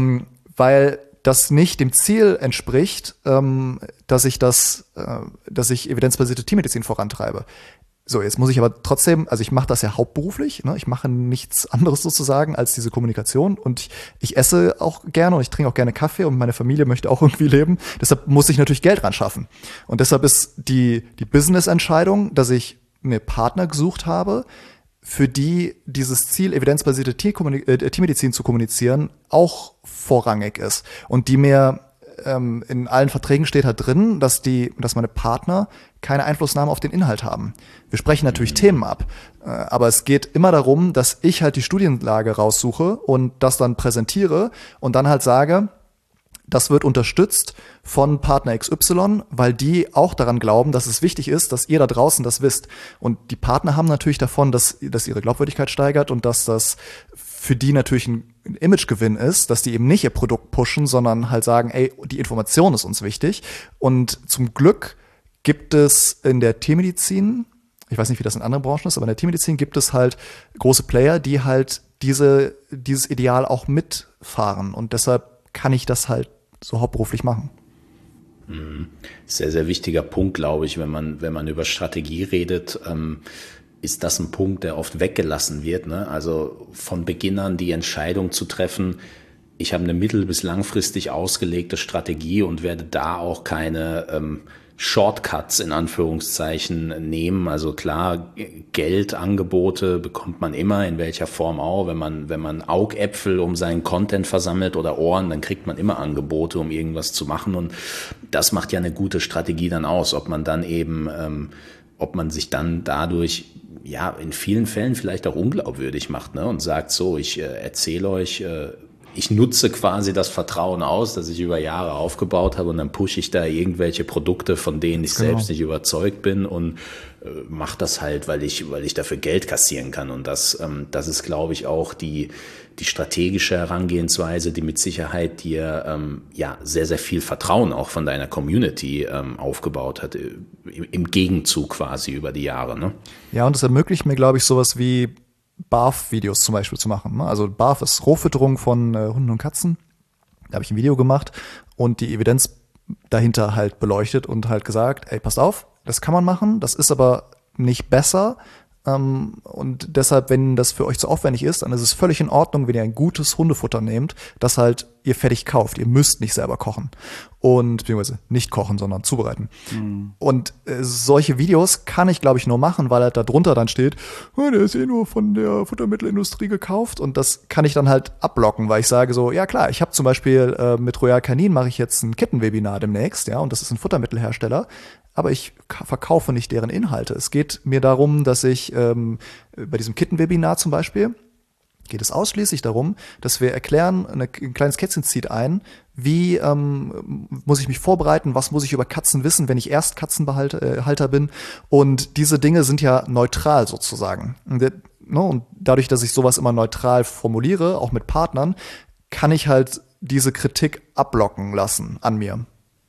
Weil das nicht dem Ziel entspricht, dass ich evidenzbasierte Tiermedizin vorantreibe. So, jetzt muss ich aber trotzdem, also ich mache das ja hauptberuflich, ne? Ich mache nichts anderes sozusagen als diese Kommunikation und ich esse auch gerne und ich trinke auch gerne Kaffee und meine Familie möchte auch irgendwie leben. Deshalb muss ich natürlich Geld ran schaffen. Und deshalb ist die Business-Entscheidung, dass ich mir Partner gesucht habe, für die dieses Ziel, evidenzbasierte Tiermedizin zu kommunizieren, auch vorrangig ist und die mir in allen Verträgen steht halt drin, dass meine Partner keine Einflussnahme auf den Inhalt haben. Wir sprechen natürlich Themen ab, aber es geht immer darum, dass ich halt die Studienlage raussuche und das dann präsentiere und dann halt sage, das wird unterstützt von Partner XY, weil die auch daran glauben, dass es wichtig ist, dass ihr da draußen das wisst. Und die Partner haben natürlich davon, dass ihre Glaubwürdigkeit steigert und dass das für die natürlich ein Imagegewinn ist, dass die eben nicht ihr Produkt pushen, sondern halt sagen, die Information ist uns wichtig. Und zum Glück gibt es in der Tiermedizin, ich weiß nicht, wie das in anderen Branchen ist, aber in der Tiermedizin gibt es halt große Player, die halt dieses Ideal auch mitfahren. Und deshalb kann ich das halt so hauptberuflich machen. Sehr, sehr wichtiger Punkt, glaube ich, wenn man über Strategie redet, ist das ein Punkt, der oft weggelassen wird, ne? Also von Beginn an die Entscheidung zu treffen, ich habe eine mittel- bis langfristig ausgelegte Strategie und werde da auch keine Shortcuts in Anführungszeichen nehmen. Also klar, Geldangebote bekommt man immer, in welcher Form auch. Wenn man Augäpfel um seinen Content versammelt oder Ohren, dann kriegt man immer Angebote, um irgendwas zu machen. Und das macht ja eine gute Strategie dann aus, ob man sich dann dadurch in vielen Fällen vielleicht auch unglaubwürdig macht, ne? Und sagt so, ich erzähle euch, ich nutze quasi das Vertrauen aus, das ich über Jahre aufgebaut habe und dann pushe ich da irgendwelche Produkte, von denen ich selbst nicht überzeugt bin und mache das halt, weil ich dafür Geld kassieren kann. Und das ist, glaube ich, auch die strategische Herangehensweise, die mit Sicherheit dir sehr, sehr viel Vertrauen auch von deiner Community aufgebaut hat, im Gegenzug quasi über die Jahre, ne? Ja, und das ermöglicht mir, glaube ich, sowas wie BARF-Videos zum Beispiel zu machen. Also BARF ist Rohfütterung von Hunden und Katzen. Da habe ich ein Video gemacht und die Evidenz dahinter halt beleuchtet und halt gesagt, passt auf, das kann man machen, das ist aber nicht besser. Und deshalb, wenn das für euch zu aufwendig ist, dann ist es völlig in Ordnung, wenn ihr ein gutes Hundefutter nehmt, das halt ihr fertig kauft. Ihr müsst nicht selber kochen. und beziehungsweise nicht kochen, sondern zubereiten. Und solche Videos kann ich, glaube ich, nur machen, weil halt da drunter dann steht, oh, der ist nur von der Futtermittelindustrie gekauft, und das kann ich dann halt abblocken, weil ich sage so, ja klar, ich habe zum Beispiel mit Royal Canin mache ich jetzt ein Kettenwebinar demnächst, ja, und das ist ein Futtermittelhersteller, aber ich verkaufe nicht deren Inhalte. Es geht mir darum, dass ich bei diesem Kittenwebinar zum Beispiel geht es ausschließlich darum, dass wir erklären, ein kleines Kätzchen zieht ein, wie muss ich mich vorbereiten, was muss ich über Katzen wissen, wenn ich erst Katzenhalter bin, und diese Dinge sind ja neutral sozusagen. Und dadurch, dass ich sowas immer neutral formuliere, auch mit Partnern, kann ich halt diese Kritik abblocken lassen an mir.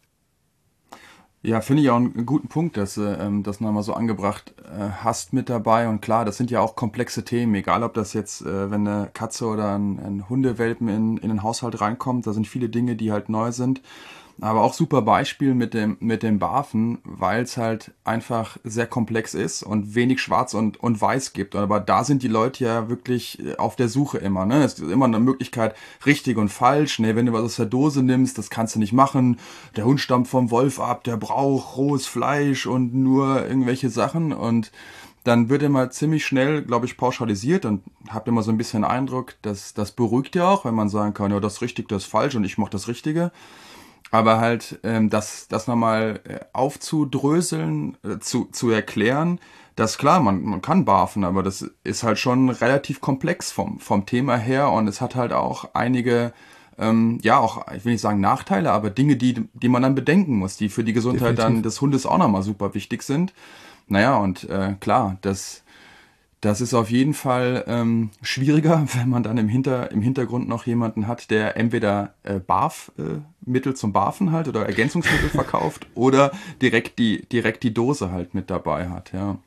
Ja, finde ich auch einen guten Punkt, dass du das nochmal so angebracht hast mit dabei. Und klar, das sind ja auch komplexe Themen, egal ob das jetzt, wenn eine Katze oder ein Hundewelpen in den Haushalt reinkommt, da sind viele Dinge, die halt neu sind. Aber auch super Beispiel mit dem Barfen, weil es halt einfach sehr komplex ist und wenig Schwarz und Weiß gibt. Aber da sind die Leute ja wirklich auf der Suche immer. Ne? Es ist immer eine Möglichkeit, richtig und falsch. Ne? Wenn du was aus der Dose nimmst, das kannst du nicht machen. Der Hund stammt vom Wolf ab, der braucht rohes Fleisch und nur irgendwelche Sachen. Und dann wird immer ziemlich schnell, glaube ich, pauschalisiert, und habt immer so ein bisschen den Eindruck, dass das beruhigt ja auch, wenn man sagen kann, ja, das ist richtig, das ist falsch und ich mache das Richtige. Aber halt, das nochmal aufzudröseln, zu erklären, dass klar, man kann barfen, aber das ist halt schon relativ komplex vom Thema her, und es hat halt auch einige, auch, ich will nicht sagen Nachteile, aber Dinge, die man dann bedenken muss, die für die Gesundheit dann des Hundes auch nochmal super wichtig sind. Naja, und klar, das ist auf jeden Fall schwieriger, wenn man dann im Hintergrund noch jemanden hat, der entweder Mittel zum Barfen halt oder Ergänzungsmittel verkauft oder direkt die Dose halt mit dabei hat, ja.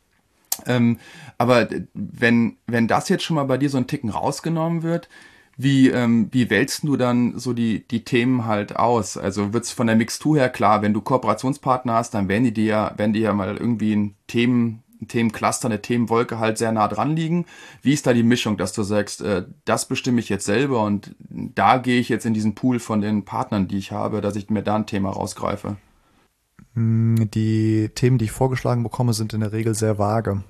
Aber wenn das jetzt schon mal bei dir so ein Ticken rausgenommen wird, wie wählst du dann so die Themen halt aus? Also wird's von der Mixtur her klar, wenn du Kooperationspartner hast, dann werden die ja mal irgendwie ein Themencluster, eine Themenwolke halt sehr nah dran liegen. Wie ist da die Mischung, dass du sagst, das bestimme ich jetzt selber und da gehe ich jetzt in diesen Pool von den Partnern, die ich habe, dass ich mir da ein Thema rausgreife? Die Themen, die ich vorgeschlagen bekomme, sind in der Regel sehr vage.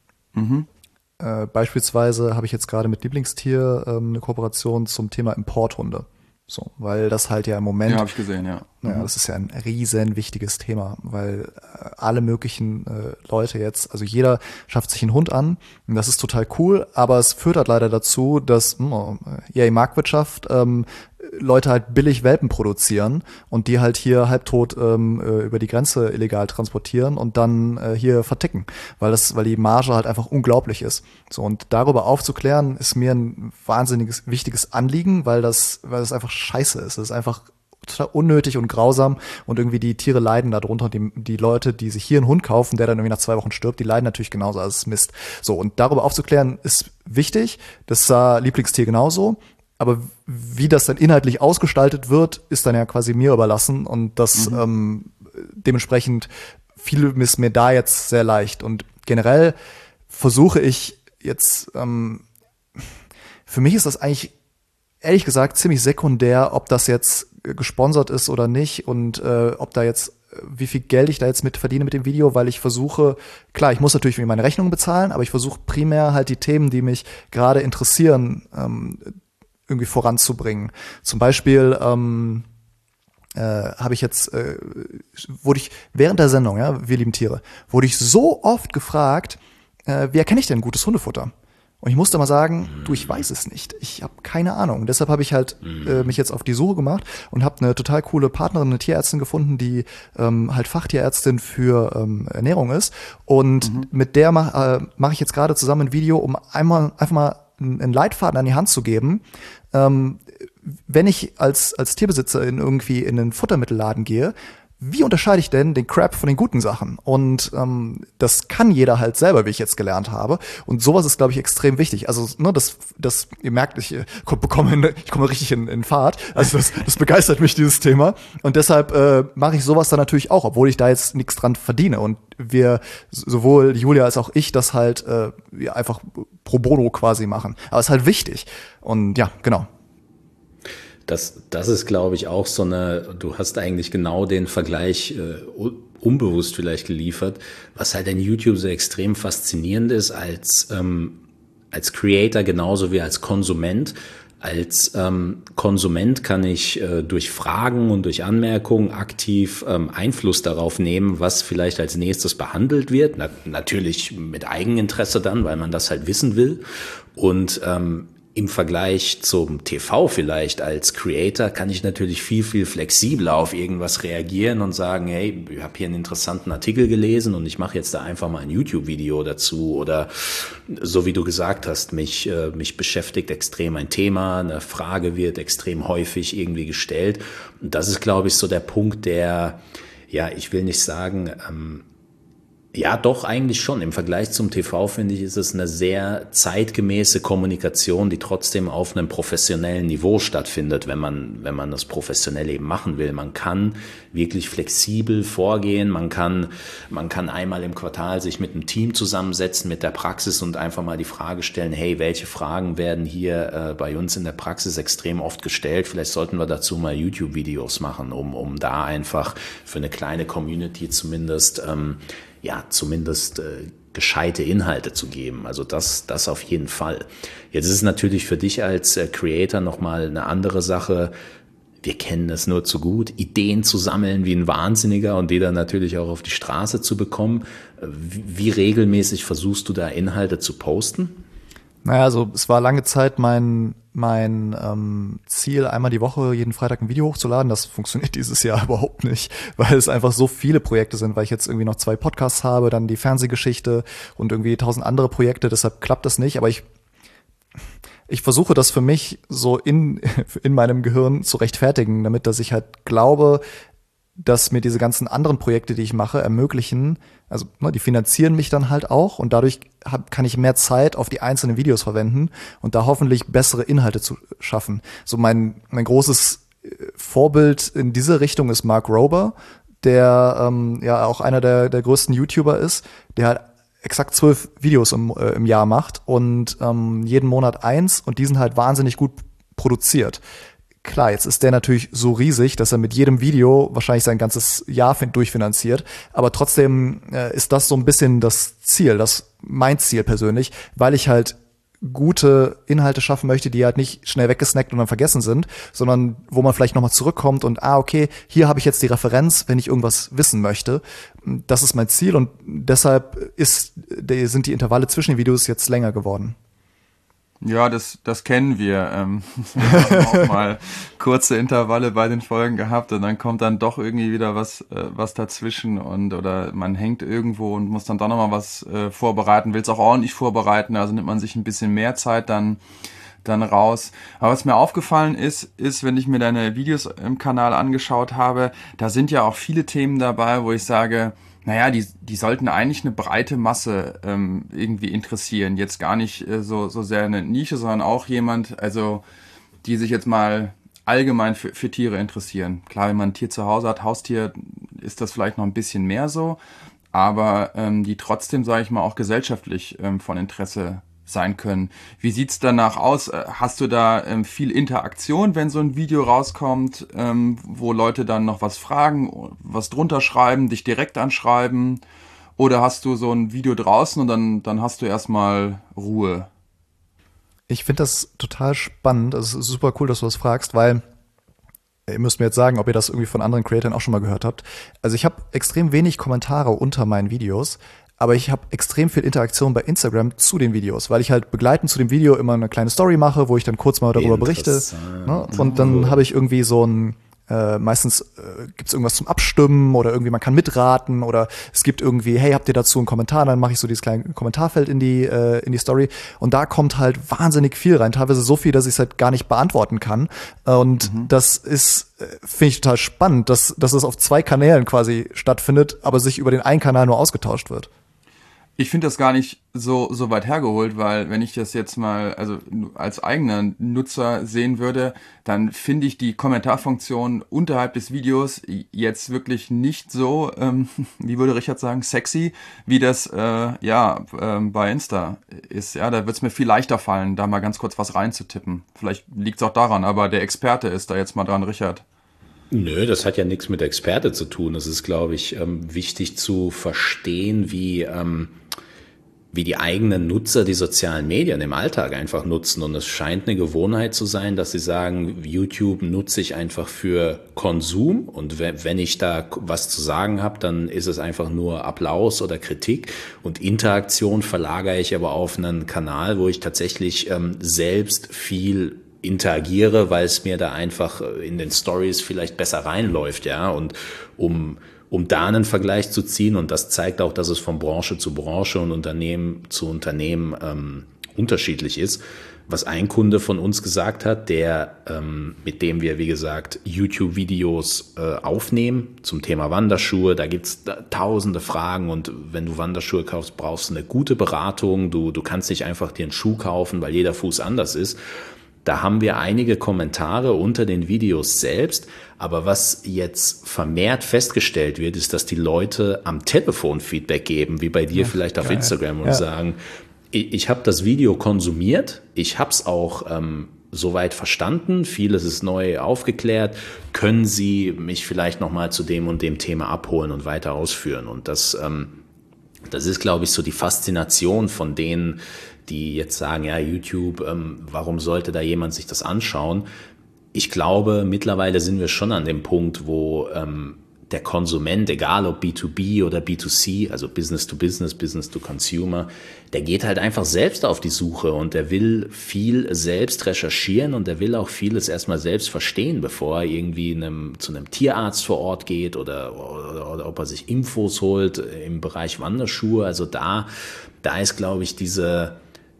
Beispielsweise habe ich jetzt gerade mit Lieblingstier eine Kooperation zum Thema Importhunde. So, weil das halt ja im Moment. Ja, habe ich gesehen, ja. Ja, das ist ja ein riesen wichtiges Thema, weil alle möglichen Leute jetzt, also jeder schafft sich einen Hund an, und das ist total cool, aber es führt halt leider dazu, dass Marktwirtschaft Leute halt billig Welpen produzieren und die halt hier halbtot über die Grenze illegal transportieren und dann hier verticken, weil die Marge halt einfach unglaublich ist. So, und darüber aufzuklären, ist mir ein wahnsinniges, wichtiges Anliegen, weil das einfach scheiße ist. Es ist einfach total unnötig und grausam, und irgendwie die Tiere leiden darunter. Die Leute, die sich hier einen Hund kaufen, der dann irgendwie nach 2 Wochen stirbt, die leiden natürlich genauso, also es ist Mist. So, und darüber aufzuklären ist wichtig. Das sah Lieblingstier genauso. Aber wie das dann inhaltlich ausgestaltet wird, ist dann ja quasi mir überlassen, und das dementsprechend fiel es mir da jetzt sehr leicht. Und generell versuche ich jetzt, für mich ist das eigentlich ehrlich gesagt ziemlich sekundär, ob das jetzt gesponsert ist oder nicht, und ob da jetzt, wie viel Geld ich da jetzt mit verdiene mit dem Video, weil ich versuche, klar, ich muss natürlich meine Rechnungen bezahlen, aber ich versuche primär halt die Themen, die mich gerade interessieren, irgendwie voranzubringen. Zum Beispiel habe ich jetzt, wurde ich während der Sendung, ja, wir lieben Tiere, wurde ich so oft gefragt, wie erkenne ich denn gutes Hundefutter? Und ich musste mal sagen, ich weiß es nicht. Ich habe keine Ahnung. Und deshalb habe ich halt mich jetzt auf die Suche gemacht und habe eine total coole Partnerin, eine Tierärztin gefunden, die halt Fachtierärztin für Ernährung ist. Und mit der mache ich jetzt gerade zusammen ein Video, um einfach mal einen Leitfaden an die Hand zu geben. Wenn ich als Tierbesitzer irgendwie in einen Futtermittelladen gehe, wie unterscheide ich denn den Crap von den guten Sachen? Und das kann jeder halt selber, wie ich jetzt gelernt habe. Und sowas ist, glaube ich, extrem wichtig. Also, ne, das ihr merkt, ich komme richtig in Fahrt. Also das begeistert mich, dieses Thema. Und deshalb mache ich sowas dann natürlich auch, obwohl ich da jetzt nichts dran verdiene. Und wir, sowohl Julia als auch ich, das halt einfach pro bono quasi machen. Aber es ist halt wichtig. Und ja, genau. das ist, glaube ich, auch so du hast eigentlich genau den Vergleich unbewusst vielleicht geliefert, was halt an YouTube so extrem faszinierend ist als Creator genauso wie als Konsument. Als Konsument kann ich durch Fragen und durch Anmerkungen aktiv Einfluss darauf nehmen, was vielleicht als nächstes behandelt wird. Natürlich mit Eigeninteresse dann, weil man das halt wissen will. Und im Vergleich zum TV vielleicht als Creator kann ich natürlich viel, viel flexibler auf irgendwas reagieren und sagen, hey, ich habe hier einen interessanten Artikel gelesen und ich mache jetzt da einfach mal ein YouTube-Video dazu. Oder so wie du gesagt hast, mich beschäftigt extrem ein Thema, eine Frage wird extrem häufig irgendwie gestellt. Und das ist, glaube ich, so der Punkt, der, ja, ich will nicht sagen, ja, doch, eigentlich schon. Im Vergleich zum TV, finde ich, ist es eine sehr zeitgemäße Kommunikation, die trotzdem auf einem professionellen Niveau stattfindet, wenn man das professionell eben machen will. Man kann wirklich flexibel vorgehen. Man kann einmal im Quartal sich mit einem Team zusammensetzen, mit der Praxis und einfach mal die Frage stellen, hey, welche Fragen werden hier bei uns in der Praxis extrem oft gestellt? Vielleicht sollten wir dazu mal YouTube-Videos machen, um da einfach für eine kleine Community zumindest gescheite Inhalte zu geben. Also das auf jeden Fall. Jetzt ist es natürlich für dich als Creator nochmal eine andere Sache. Wir kennen es nur zu gut, Ideen zu sammeln wie ein Wahnsinniger und die dann natürlich auch auf die Straße zu bekommen. Wie regelmäßig versuchst du da Inhalte zu posten? Naja, also es war lange Zeit mein Ziel, einmal die Woche jeden Freitag ein Video hochzuladen. Das funktioniert dieses Jahr überhaupt nicht, weil es einfach so viele Projekte sind, weil ich jetzt irgendwie noch 2 Podcasts habe, dann die Fernsehgeschichte und irgendwie 1000 andere Projekte. Deshalb klappt das nicht. Aber ich versuche das für mich so in meinem Gehirn zu rechtfertigen, damit dass ich halt glaube, dass mir diese ganzen anderen Projekte, die ich mache, ermöglichen, also die finanzieren mich dann halt auch und dadurch kann ich mehr Zeit auf die einzelnen Videos verwenden und da hoffentlich bessere Inhalte zu schaffen. So mein großes Vorbild in diese Richtung ist Mark Rober, der ja auch einer der größten YouTuber ist, der halt exakt 12 Videos im Jahr macht und jeden Monat 1 und die sind halt wahnsinnig gut produziert. Klar, jetzt ist der natürlich so riesig, dass er mit jedem Video wahrscheinlich sein ganzes Jahr durchfinanziert. Aber trotzdem ist das so ein bisschen das Ziel, mein Ziel persönlich, weil ich halt gute Inhalte schaffen möchte, die halt nicht schnell weggesnackt und dann vergessen sind, sondern wo man vielleicht nochmal zurückkommt und okay, hier habe ich jetzt die Referenz, wenn ich irgendwas wissen möchte. Das ist mein Ziel und deshalb sind die Intervalle zwischen den Videos jetzt länger geworden. Ja, das kennen wir. Wir haben auch mal kurze Intervalle bei den Folgen gehabt und dann kommt dann doch irgendwie wieder was dazwischen oder man hängt irgendwo und muss dann doch nochmal was vorbereiten, will es auch ordentlich vorbereiten, also nimmt man sich ein bisschen mehr Zeit dann raus. Aber was mir aufgefallen ist, wenn ich mir deine Videos im Kanal angeschaut habe, da sind ja auch viele Themen dabei, wo ich sage, naja, die sollten eigentlich eine breite Masse irgendwie interessieren. Jetzt gar nicht so sehr eine Nische, sondern auch jemand, also die sich jetzt mal allgemein für Tiere interessieren. Klar, wenn man ein Tier zu Hause hat, Haustier, ist das vielleicht noch ein bisschen mehr so, aber die trotzdem, sage ich mal, auch gesellschaftlich von Interesse sein können. Wie sieht's danach aus? Hast du da viel Interaktion, wenn so ein Video rauskommt, wo Leute dann noch was fragen, was drunter schreiben, dich direkt anschreiben? Oder hast du so ein Video draußen und dann hast du erstmal Ruhe? Ich finde das total spannend. Es ist super cool, dass du das fragst, weil ihr müsst mir jetzt sagen, ob ihr das irgendwie von anderen Creatoren auch schon mal gehört habt. Also ich habe extrem wenig Kommentare unter meinen Videos, aber ich habe extrem viel Interaktion bei Instagram zu den Videos, weil ich halt begleitend zu dem Video immer eine kleine Story mache, wo ich dann kurz mal darüber berichte. Ne? Und dann habe ich irgendwie so ein meistens gibt's irgendwas zum Abstimmen oder irgendwie man kann mitraten oder es gibt irgendwie, hey, habt ihr dazu einen Kommentar? Dann mache ich so dieses kleine Kommentarfeld in die Story und da kommt halt wahnsinnig viel rein, teilweise so viel, dass ich es halt gar nicht beantworten kann und das ist, finde ich total spannend, dass es auf 2 Kanälen quasi stattfindet, aber sich über den einen Kanal nur ausgetauscht wird. Ich finde das gar nicht so weit hergeholt, weil wenn ich das jetzt mal also als eigener Nutzer sehen würde, dann finde ich die Kommentarfunktion unterhalb des Videos jetzt wirklich nicht so, wie würde Richard sagen, sexy, wie das bei Insta ist. Ja, da wird es mir viel leichter fallen, da mal ganz kurz was reinzutippen. Vielleicht liegt es auch daran, aber der Experte ist da jetzt mal dran, Richard. Nö, das hat ja nichts mit Experte zu tun. Es ist, glaube ich, wichtig zu verstehen, wie die eigenen Nutzer die sozialen Medien im Alltag einfach nutzen. Und es scheint eine Gewohnheit zu sein, dass sie sagen, YouTube nutze ich einfach für Konsum. Und wenn ich da was zu sagen habe, dann ist es einfach nur Applaus oder Kritik. Und Interaktion verlagere ich aber auf einen Kanal, wo ich tatsächlich selbst viel interagiere, weil es mir da einfach in den Stories vielleicht besser reinläuft, ja. Und um da einen Vergleich zu ziehen, und das zeigt auch, dass es von Branche zu Branche und Unternehmen zu Unternehmen unterschiedlich ist. Was ein Kunde von uns gesagt hat, mit dem wir, wie gesagt, YouTube-Videos aufnehmen zum Thema Wanderschuhe. Da gibt's tausende Fragen, und wenn du Wanderschuhe kaufst, brauchst du eine gute Beratung. Du kannst nicht einfach dir einen Schuh kaufen, weil jeder Fuß anders ist. Da haben wir einige Kommentare unter den Videos selbst, aber was jetzt vermehrt festgestellt wird, ist, dass die Leute am Telefon Feedback geben, wie bei dir vielleicht auf Instagram, und sagen, ich habe das Video konsumiert, ich habe es auch soweit verstanden, vieles ist neu aufgeklärt, können Sie mich vielleicht nochmal zu dem und dem Thema abholen und weiter ausführen? Und das ist, glaube ich, so die Faszination von denen, die jetzt sagen, ja, YouTube, warum sollte da jemand sich das anschauen? Ich glaube, mittlerweile sind wir schon an dem Punkt, wo der Konsument, egal ob B2B oder B2C, also Business to Business, Business to Consumer, der geht halt einfach selbst auf die Suche, und der will viel selbst recherchieren, und der will auch vieles erstmal selbst verstehen, bevor er irgendwie zu einem Tierarzt vor Ort geht oder ob er sich Infos holt im Bereich Wanderschuhe. Also da ist, glaube ich, dieser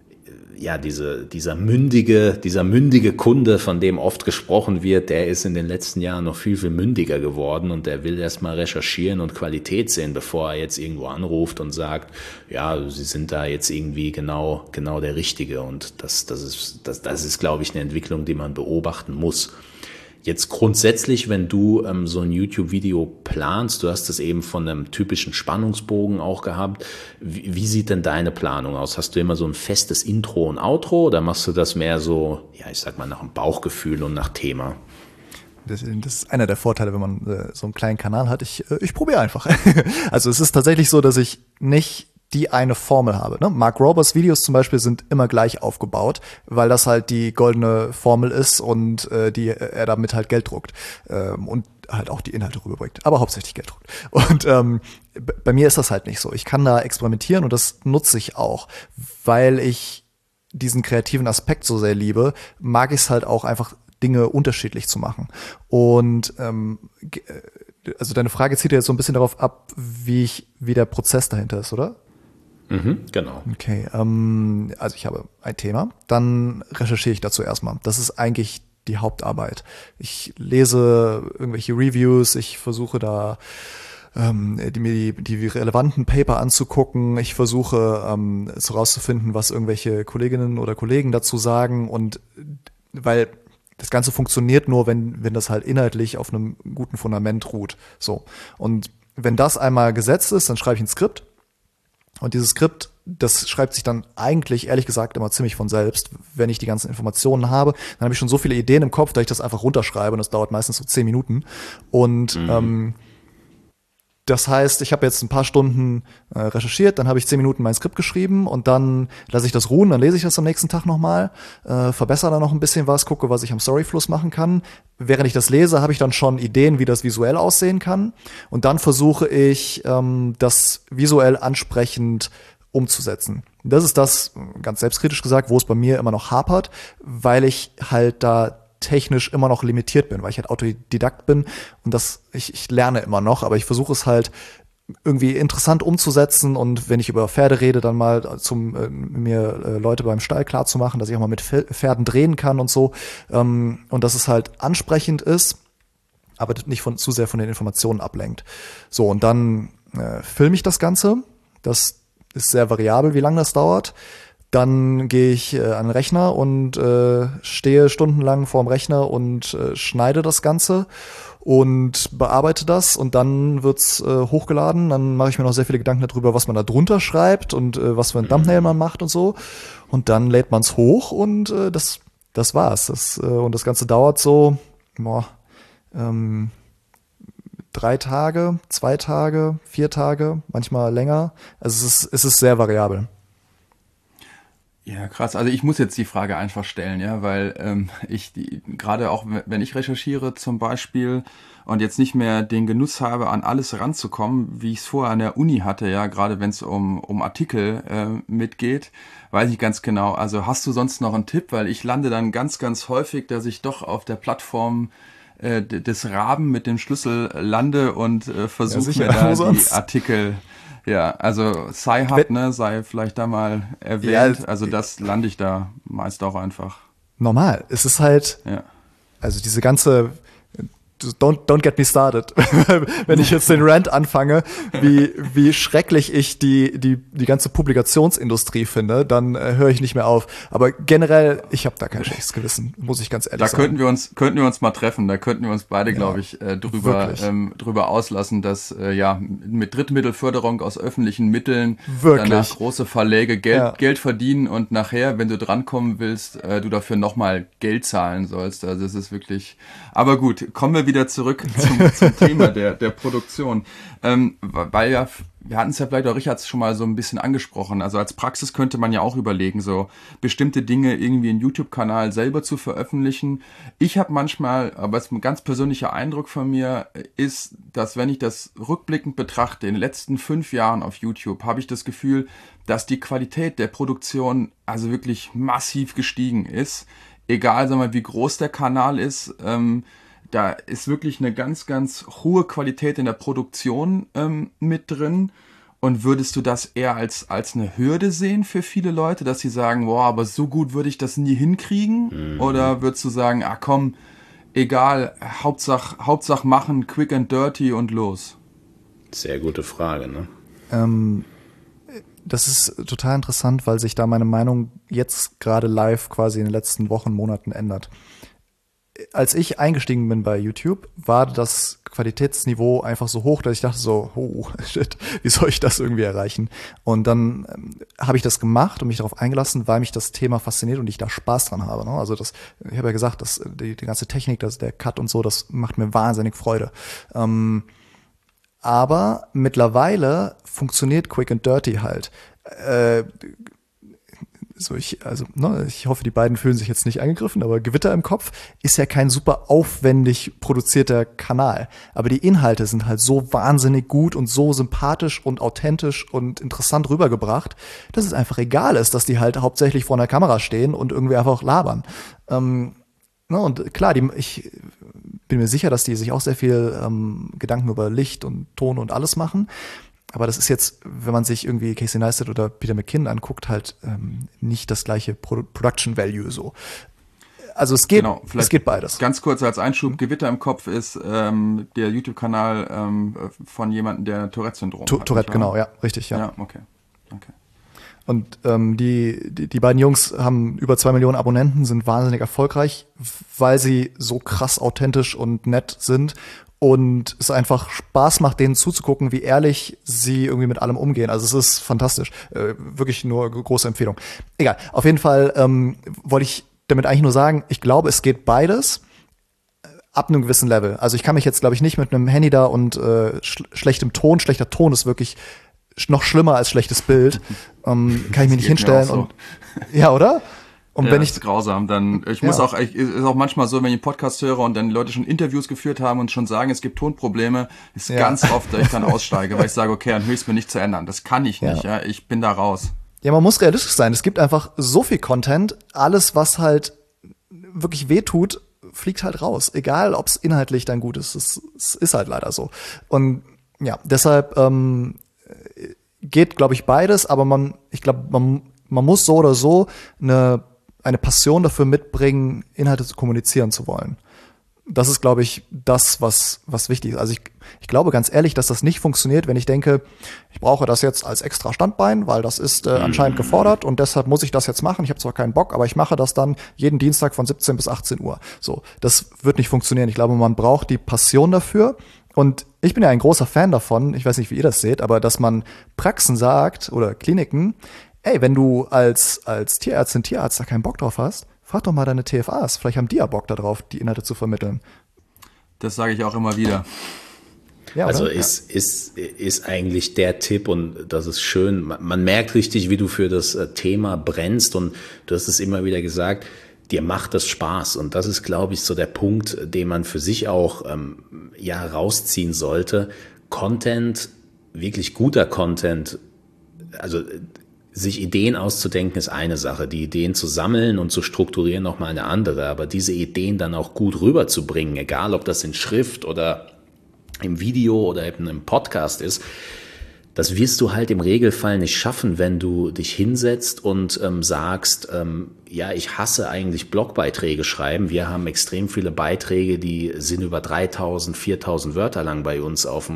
mündige Kunde, von dem oft gesprochen wird, der ist in den letzten Jahren noch viel, viel mündiger geworden, und der will erstmal recherchieren und Qualität sehen, bevor er jetzt irgendwo anruft und sagt, ja, Sie sind da jetzt irgendwie genau der Richtige. Und das ist, glaube ich, eine Entwicklung, die man beobachten muss. Jetzt grundsätzlich, wenn du so ein YouTube-Video planst, du hast es eben von einem typischen Spannungsbogen auch gehabt, wie sieht denn deine Planung aus? Hast du immer so ein festes Intro und Outro, oder machst du das mehr so, ja, ich sag mal, nach dem Bauchgefühl und nach Thema? Das ist einer der Vorteile, wenn man so einen kleinen Kanal hat. Ich probiere einfach. Also es ist tatsächlich so, dass ich nicht die eine Formel habe. Ne? Mark Roberts Videos zum Beispiel sind immer gleich aufgebaut, weil das halt die goldene Formel ist, und er damit halt Geld druckt und halt auch die Inhalte rüberbringt, aber hauptsächlich Geld druckt. Und bei mir ist das halt nicht so. Ich kann da experimentieren, und das nutze ich auch, weil ich diesen kreativen Aspekt so sehr liebe, mag ich es halt auch einfach, Dinge unterschiedlich zu machen. Und also deine Frage zieht ja jetzt so ein bisschen darauf ab, wie der Prozess dahinter ist, oder? Genau. Okay, also ich habe ein Thema, dann recherchiere ich dazu erstmal. Das ist eigentlich die Hauptarbeit. Ich lese irgendwelche Reviews, ich versuche da die relevanten Paper anzugucken. Ich versuche herauszufinden, was irgendwelche Kolleginnen oder Kollegen dazu sagen, und weil das Ganze funktioniert nur, wenn das halt inhaltlich auf einem guten Fundament ruht. So. Und wenn das einmal gesetzt ist, dann schreibe ich ein Skript. Und dieses Skript, das schreibt sich dann eigentlich, ehrlich gesagt, immer ziemlich von selbst. Wenn ich die ganzen Informationen habe, dann habe ich schon so viele Ideen im Kopf, dass ich das einfach runterschreibe, und das dauert meistens so 10 Minuten. Und das heißt, ich habe jetzt ein paar Stunden recherchiert, dann habe ich 10 Minuten mein Skript geschrieben, und dann lasse ich das ruhen, dann lese ich das am nächsten Tag nochmal, verbessere dann noch ein bisschen was, gucke, was ich am Storyfluss machen kann. Während ich das lese, habe ich dann schon Ideen, wie das visuell aussehen kann, und dann versuche ich, das visuell ansprechend umzusetzen. Das ist das, ganz selbstkritisch gesagt, wo es bei mir immer noch hapert, weil ich halt da technisch immer noch limitiert bin, weil ich halt Autodidakt bin, und ich lerne immer noch, aber ich versuche es halt irgendwie interessant umzusetzen, und wenn ich über Pferde rede, dann mal mir Leute beim Stall klar zu machen, dass ich auch mal mit Pferden drehen kann und so, und dass es halt ansprechend ist, aber nicht zu sehr von den Informationen ablenkt. So, und dann filme ich das Ganze. Das ist sehr variabel, wie lange das dauert. Dann gehe ich an den Rechner und stehe stundenlang vorm Rechner und schneide das Ganze und bearbeite das und dann wird's hochgeladen. Dann mache ich mir noch sehr viele Gedanken darüber, was man da drunter schreibt und was für ein Thumbnail man macht und so. Und dann lädt man's hoch und das war's. Und das Ganze dauert so 3 Tage, 2 Tage, 4 Tage, manchmal länger. Also es ist sehr variabel. Ja, krass. Also ich muss jetzt die Frage einfach stellen, ja, weil gerade auch, wenn ich recherchiere zum Beispiel und jetzt nicht mehr den Genuss habe, an alles ranzukommen, wie ich es vorher an der Uni hatte, ja, gerade wenn es um Artikel mitgeht, weiß ich ganz genau. Also hast du sonst noch einen Tipp? Weil ich lande dann ganz, ganz häufig, dass ich doch auf der Plattform des Raben mit dem Schlüssel lande und versuche mir da die Artikel... Ja, also Sci-Hub, ne, sei vielleicht da mal erwähnt. Ja, also das lande ich da meist auch einfach. Normal. Es ist halt, also diese ganze, don't get me started. Wenn ich jetzt den Rant anfange, wie schrecklich ich die ganze Publikationsindustrie finde, dann höre ich nicht mehr auf. Aber generell, ich habe da kein schlechtes Gewissen, muss ich ganz ehrlich sagen. Könnten wir uns mal treffen, da könnten wir uns beide, glaube ich, drüber auslassen, dass mit Drittmittelförderung aus öffentlichen Mitteln danach große Verläge Geld verdienen und nachher, wenn du drankommen willst, du dafür nochmal Geld zahlen sollst. Also es ist wirklich, aber gut, kommen wir wieder zurück zum Thema der Produktion. Weil ja, wir hatten es ja vielleicht auch, Richard schon mal so ein bisschen angesprochen, also als Praxis könnte man ja auch überlegen, so bestimmte Dinge irgendwie in YouTube-Kanal selber zu veröffentlichen. Ich habe manchmal, aber es ist ein ganz persönlicher Eindruck von mir, ist, dass wenn ich das rückblickend betrachte, in den letzten 5 Jahren auf YouTube, habe ich das Gefühl, dass die Qualität der Produktion also wirklich massiv gestiegen ist. Egal, sag mal, wie groß der Kanal ist, da ist wirklich eine ganz, ganz hohe Qualität in der Produktion mit drin. Und würdest du das eher als eine Hürde sehen für viele Leute, dass sie sagen, boah, aber so gut würde ich das nie hinkriegen? Mhm. Oder würdest du sagen, komm, egal, Hauptsache machen, quick and dirty und los? Sehr gute Frage, ne? Das ist total interessant, weil sich da meine Meinung jetzt gerade live quasi in den letzten Wochen, Monaten ändert. Als ich eingestiegen bin bei YouTube, war das Qualitätsniveau einfach so hoch, dass ich dachte so, oh shit, wie soll ich das irgendwie erreichen? Und dann habe ich das gemacht und mich darauf eingelassen, weil mich das Thema fasziniert und ich da Spaß dran habe. Ne? Also ich habe ja gesagt, dass die ganze Technik, der Cut und so, das macht mir wahnsinnig Freude. Aber mittlerweile funktioniert Quick and Dirty halt. Ich hoffe, die beiden fühlen sich jetzt nicht angegriffen, aber Gewitter im Kopf ist ja kein super aufwendig produzierter Kanal. Aber die Inhalte sind halt so wahnsinnig gut und so sympathisch und authentisch und interessant rübergebracht, dass es einfach egal ist, dass die halt hauptsächlich vor einer Kamera stehen und irgendwie einfach labern. Und klar, ich bin mir sicher, dass die sich auch sehr viel Gedanken über Licht und Ton und alles machen. Aber das ist jetzt, wenn man sich irgendwie Casey Neistat oder Peter McKinnon anguckt, halt nicht das gleiche Production Value so. Also es geht beides. Ganz kurz als Einschub, Gewitter im Kopf ist der YouTube-Kanal von jemandem, der Tourette-Syndrom hat. Tourette, genau, ja, richtig, ja. Ja, okay, danke. Und die beiden Jungs haben über 2 Millionen Abonnenten, sind wahnsinnig erfolgreich, weil sie so krass authentisch und nett sind. Und es einfach Spaß macht, denen zuzugucken, wie ehrlich sie irgendwie mit allem umgehen. Also es ist fantastisch. Wirklich nur große Empfehlung. Egal. Auf jeden Fall wollte ich damit eigentlich nur sagen, ich glaube, es geht beides ab einem gewissen Level. Also ich kann mich jetzt, glaube ich, nicht mit einem Handy da und schlechtem Ton. Schlechter Ton ist wirklich noch schlimmer als schlechtes Bild. Kann ich mich nicht hinstellen. So. Und ja, oder? Und wenn das ist grausam, dann ist auch manchmal so, wenn ich einen Podcast höre und dann Leute schon Interviews geführt haben und schon sagen, es gibt Tonprobleme, ist ganz oft, dass ich dann aussteige, weil ich sage, okay, dann höre ich es mir nicht zu ändern. Das kann ich nicht, ich bin da raus. Ja, man muss realistisch sein. Es gibt einfach so viel Content, alles, was halt wirklich wehtut, fliegt halt raus. Egal, ob es inhaltlich dann gut ist. Es ist halt leider so. Und ja, deshalb geht, glaube ich, beides, aber man muss so oder so eine Passion dafür mitbringen, Inhalte zu kommunizieren zu wollen. das ist, glaube ich, das, was wichtig ist. Also ich glaube ganz ehrlich, dass das nicht funktioniert, wenn ich denke, ich brauche das jetzt als extra Standbein, weil das ist anscheinend gefordert und deshalb muss ich das jetzt machen. Ich habe zwar keinen Bock, aber ich mache das dann jeden Dienstag von 17 bis 18 Uhr. So, das wird nicht funktionieren. Ich glaube, man braucht die Passion dafür. Und ich bin ja ein großer Fan davon, ich weiß nicht, wie ihr das seht, aber dass man Praxen sagt oder Kliniken, ey, wenn du als Tierärztin, Tierarzt da keinen Bock drauf hast, frag doch mal deine TFAs. Vielleicht haben die ja Bock darauf, die Inhalte zu vermitteln. Das sage ich auch immer wieder. Ja, also oder? ist eigentlich der Tipp und das ist schön. Man merkt richtig, wie du für das Thema brennst und du hast es immer wieder gesagt, dir macht das Spaß und das ist, glaube ich, so der Punkt, den man für sich auch rausziehen sollte. Content, wirklich guter Content, also sich Ideen auszudenken ist eine Sache, die Ideen zu sammeln und zu strukturieren nochmal eine andere, aber diese Ideen dann auch gut rüberzubringen, egal ob das in Schrift oder im Video oder eben im Podcast ist, das wirst du halt im Regelfall nicht schaffen, wenn du dich hinsetzt und sagst, ich hasse eigentlich Blogbeiträge schreiben. Wir haben extrem viele Beiträge, die sind über 3.000, 4.000 Wörter lang bei uns auf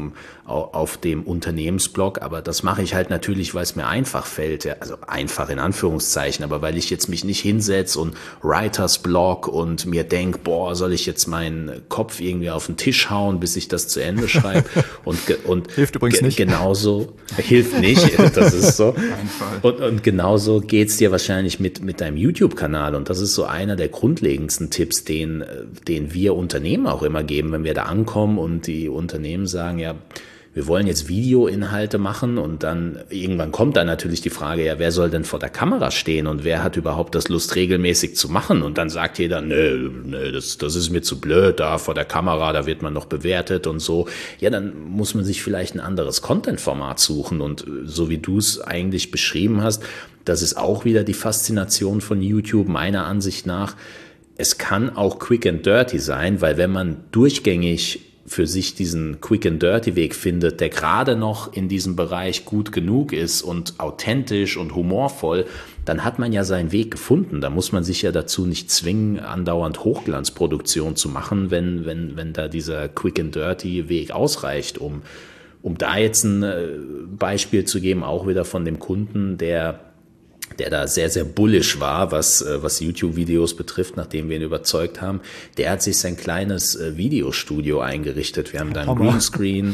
dem Unternehmensblog. Aber das mache ich halt natürlich, weil es mir einfach fällt. Ja, also einfach in Anführungszeichen, aber weil ich jetzt mich nicht hinsetze und Writers Blog und mir denke, soll ich jetzt meinen Kopf irgendwie auf den Tisch hauen, bis ich das zu Ende schreibe? Und hilft übrigens nicht. Genauso hilft nicht, das ist so. Und genauso geht's dir wahrscheinlich mit deinem YouTube-Kanal. Und das ist so einer der grundlegendsten Tipps, den wir Unternehmen auch immer geben, wenn wir da ankommen und die Unternehmen sagen, ja, wir wollen jetzt Videoinhalte machen und dann irgendwann kommt dann natürlich die Frage, ja, wer soll denn vor der Kamera stehen und wer hat überhaupt das Lust, regelmäßig zu machen? Und dann sagt jeder, nö, das ist mir zu blöd, da vor der Kamera, da wird man noch bewertet und so. Ja, dann muss man sich vielleicht ein anderes Content-Format suchen und so wie du es eigentlich beschrieben hast, das ist auch wieder die Faszination von YouTube, meiner Ansicht nach. Es kann auch quick and dirty sein, weil wenn man durchgängig für sich diesen Quick and Dirty Weg findet, der gerade noch in diesem Bereich gut genug ist und authentisch und humorvoll, dann hat man ja seinen Weg gefunden. Da muss man sich ja dazu nicht zwingen, andauernd Hochglanzproduktion zu machen, wenn da dieser Quick and Dirty Weg ausreicht, um da jetzt ein Beispiel zu geben, auch wieder von dem Kunden, der da sehr, sehr bullish war, was YouTube-Videos betrifft, nachdem wir ihn überzeugt haben. Der hat sich sein kleines Videostudio eingerichtet. Wir haben da einen Greenscreen,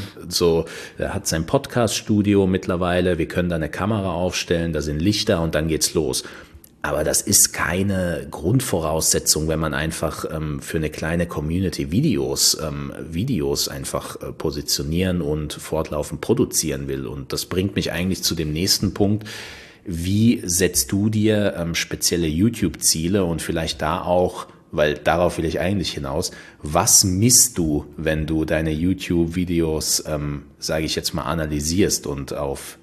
er hat sein Podcast-Studio mittlerweile. Wir können da eine Kamera aufstellen, da sind Lichter und dann geht's los. Aber das ist keine Grundvoraussetzung, wenn man einfach für eine kleine Community Videos einfach positionieren und fortlaufend produzieren will. Und das bringt mich eigentlich zu dem nächsten Punkt. Wie setzt du dir spezielle YouTube-Ziele und vielleicht da auch, weil darauf will ich eigentlich hinaus, was misst du, wenn du deine YouTube-Videos, sage ich jetzt mal, analysierst und auf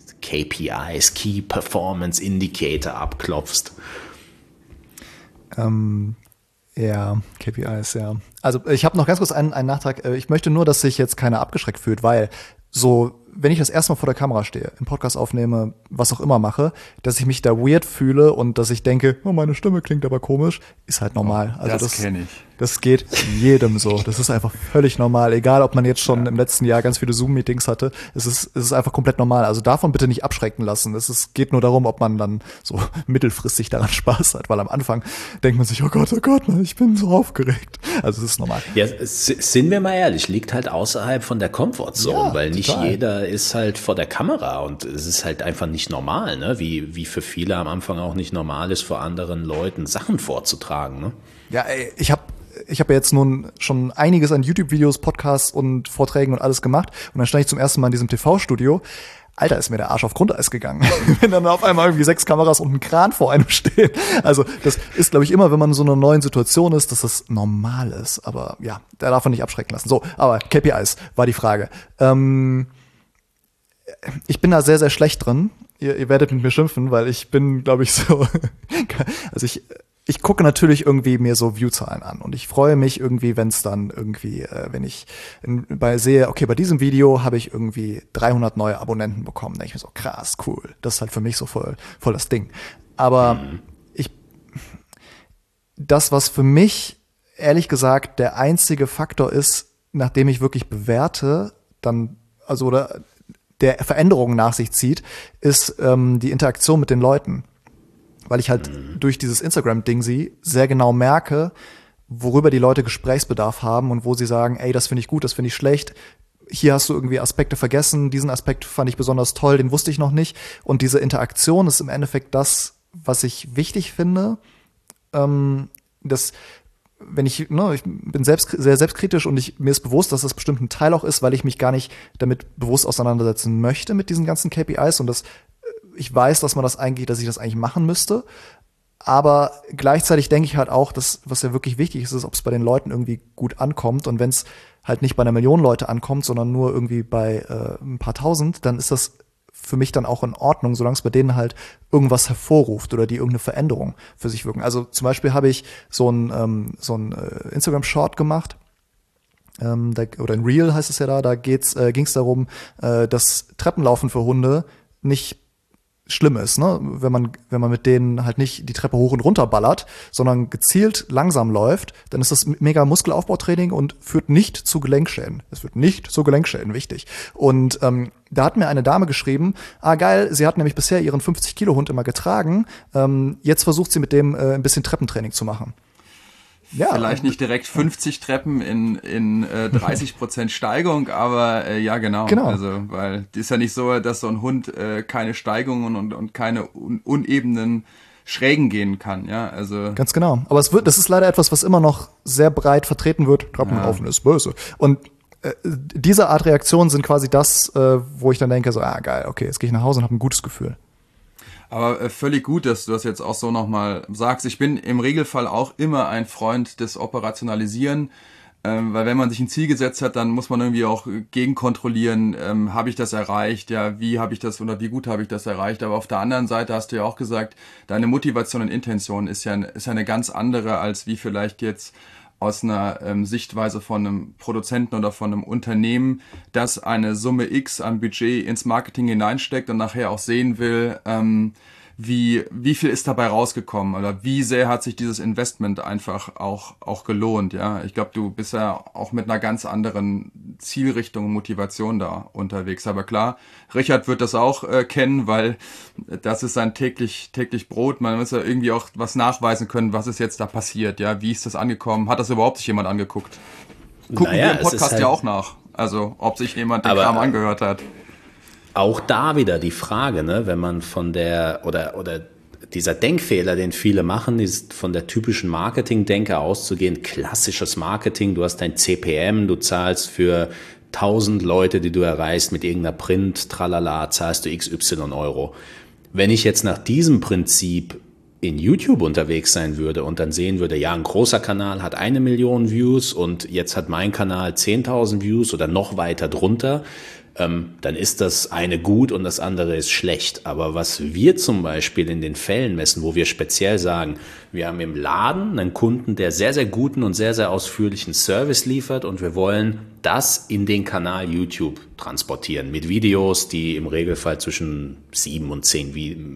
KPIs, Key Performance Indicator abklopfst? Ja, KPIs, ja. Also ich habe noch ganz kurz einen Nachtrag. Ich möchte nur, dass sich jetzt keiner abgeschreckt fühlt, weil so, wenn ich das erste Mal vor der Kamera stehe, einen Podcast aufnehme, was auch immer mache, dass ich mich da weird fühle und dass ich denke, oh, meine Stimme klingt aber komisch, ist halt normal. Also das kenne ich. Das geht jedem so. Das ist einfach völlig normal. Egal, ob man jetzt schon im letzten Jahr ganz viele Zoom-Meetings hatte. Es ist einfach komplett normal. Also davon bitte nicht abschrecken lassen. Geht nur darum, ob man dann so mittelfristig daran Spaß hat. Weil am Anfang denkt man sich, oh Gott, ich bin so aufgeregt. Also es ist normal. Ja, sind wir mal ehrlich, liegt halt außerhalb von der Comfortzone, Ja, weil nicht total. jeder ist halt vor der Kamera und es ist halt einfach nicht normal, ne? Wie für viele am Anfang auch nicht normal ist, vor anderen Leuten Sachen vorzutragen, ne? Ja, ey, ich hab ja jetzt nun schon einiges an YouTube-Videos, Podcasts und Vorträgen und alles gemacht. Und dann stand ich zum ersten Mal in diesem TV-Studio. Alter, ist mir der Arsch auf Grundeis gegangen. Wenn dann auf einmal irgendwie 6 Kameras und ein Kran vor einem stehen. Also das ist, glaube ich, immer, wenn man in so einer neuen Situation ist, dass das normal ist. Aber ja, da darf man nicht abschrecken lassen. So, aber KPIs war die Frage. Ich bin da sehr, sehr schlecht drin. Ihr werdet mit mir schimpfen, weil ich bin, glaube ich, so also ich gucke natürlich irgendwie mir so Viewzahlen an und ich freue mich irgendwie, wenn es dann irgendwie, wenn ich sehe, okay, bei diesem Video habe ich irgendwie 300 neue Abonnenten bekommen, denke ich mir so, krass, cool, das ist halt für mich so voll das Ding. Aber das, was für mich ehrlich gesagt der einzige Faktor ist, nachdem ich wirklich bewerte, dann, also oder der Veränderungen nach sich zieht, ist die Interaktion mit den Leuten. Weil ich halt durch dieses Instagram-Ding sehr genau merke, worüber die Leute Gesprächsbedarf haben und wo sie sagen, ey, das finde ich gut, das finde ich schlecht. Hier hast du irgendwie Aspekte vergessen, diesen Aspekt fand ich besonders toll, den wusste ich noch nicht. Und diese Interaktion ist im Endeffekt das, was ich wichtig finde. Ich bin sehr selbstkritisch und mir ist bewusst, dass das bestimmt ein Teil auch ist, weil ich mich gar nicht damit bewusst auseinandersetzen möchte mit diesen ganzen KPIs und ich weiß, dass ich das eigentlich machen müsste. Aber gleichzeitig denke ich halt auch, dass, was ja wirklich wichtig ist, ob es bei den Leuten irgendwie gut ankommt. Und wenn es halt nicht bei 1 Million Leute ankommt, sondern nur irgendwie bei ein paar tausend, dann ist das für mich dann auch in Ordnung, solange es bei denen halt irgendwas hervorruft oder die irgendeine Veränderung für sich wirken. Also zum Beispiel habe ich so ein Instagram-Short gemacht, oder ein Reel heißt es ja da ging es darum, dass Treppenlaufen für Hunde nicht schlimm ist, ne? Wenn man mit denen halt nicht die Treppe hoch und runter ballert, sondern gezielt langsam läuft, dann ist das mega Muskelaufbautraining und führt nicht zu Gelenkschäden. Es wird nicht zu Gelenkschäden, wichtig. Und da hat mir eine Dame geschrieben, geil, sie hat nämlich bisher ihren 50-Kilo-Hund immer getragen, jetzt versucht sie mit dem ein bisschen Treppentraining zu machen. Ja, vielleicht nicht direkt 50 Treppen in 30% Steigung, aber ja, genau. Also, weil es ist ja nicht so, dass so ein Hund keine Steigungen und keine unebenen Schrägen gehen kann, ja, also. Ganz genau. Aber das ist leider etwas, was immer noch sehr breit vertreten wird. Treppenlaufen ist böse. Und diese Art Reaktionen sind quasi das, wo ich dann denke, so, geil, okay, jetzt gehe ich nach Hause und habe ein gutes Gefühl. Aber völlig gut, dass du das jetzt auch so nochmal sagst. Ich bin im Regelfall auch immer ein Freund des Operationalisieren, weil wenn man sich ein Ziel gesetzt hat, dann muss man irgendwie auch gegenkontrollieren, habe ich das erreicht, ja, wie habe ich das oder wie gut habe ich das erreicht. Aber auf der anderen Seite hast du ja auch gesagt, deine Motivation und Intention ist ja eine ganz andere, als wie vielleicht jetzt aus einer Sichtweise von einem Produzenten oder von einem Unternehmen, das eine Summe X an Budget ins Marketing hineinsteckt und nachher auch sehen will, wie viel ist dabei rausgekommen oder wie sehr hat sich dieses Investment einfach auch gelohnt. Ja, ich glaube, du bist ja auch mit einer ganz anderen Zielrichtung und Motivation da unterwegs. Aber klar, Richard wird das auch kennen, weil das ist sein täglich Brot. Man muss ja irgendwie auch was nachweisen können, was ist jetzt da passiert. Ja, wie ist das angekommen? Hat das überhaupt sich jemand angeguckt? Gucken wir im Podcast ja auch nach. Also, ob sich jemand den Kram angehört hat. Auch da wieder die Frage, ne, wenn man von der oder dieser Denkfehler, den viele machen, ist von der typischen Marketing-Denke auszugehen, klassisches Marketing, du hast dein CPM, du zahlst für 1000 Leute, die du erreichst mit irgendeiner Print, tralala, zahlst du XY Euro. Wenn ich jetzt nach diesem Prinzip in YouTube unterwegs sein würde und dann sehen würde, ja, ein großer Kanal hat 1 Million Views und jetzt hat mein Kanal 10.000 Views oder noch weiter drunter, dann ist das eine gut und das andere ist schlecht. Aber was wir zum Beispiel in den Fällen messen, wo wir speziell sagen, wir haben im Laden einen Kunden, der sehr, sehr guten und sehr, sehr ausführlichen Service liefert und wir wollen das in den Kanal YouTube transportieren mit Videos, die im Regelfall zwischen 7 und 10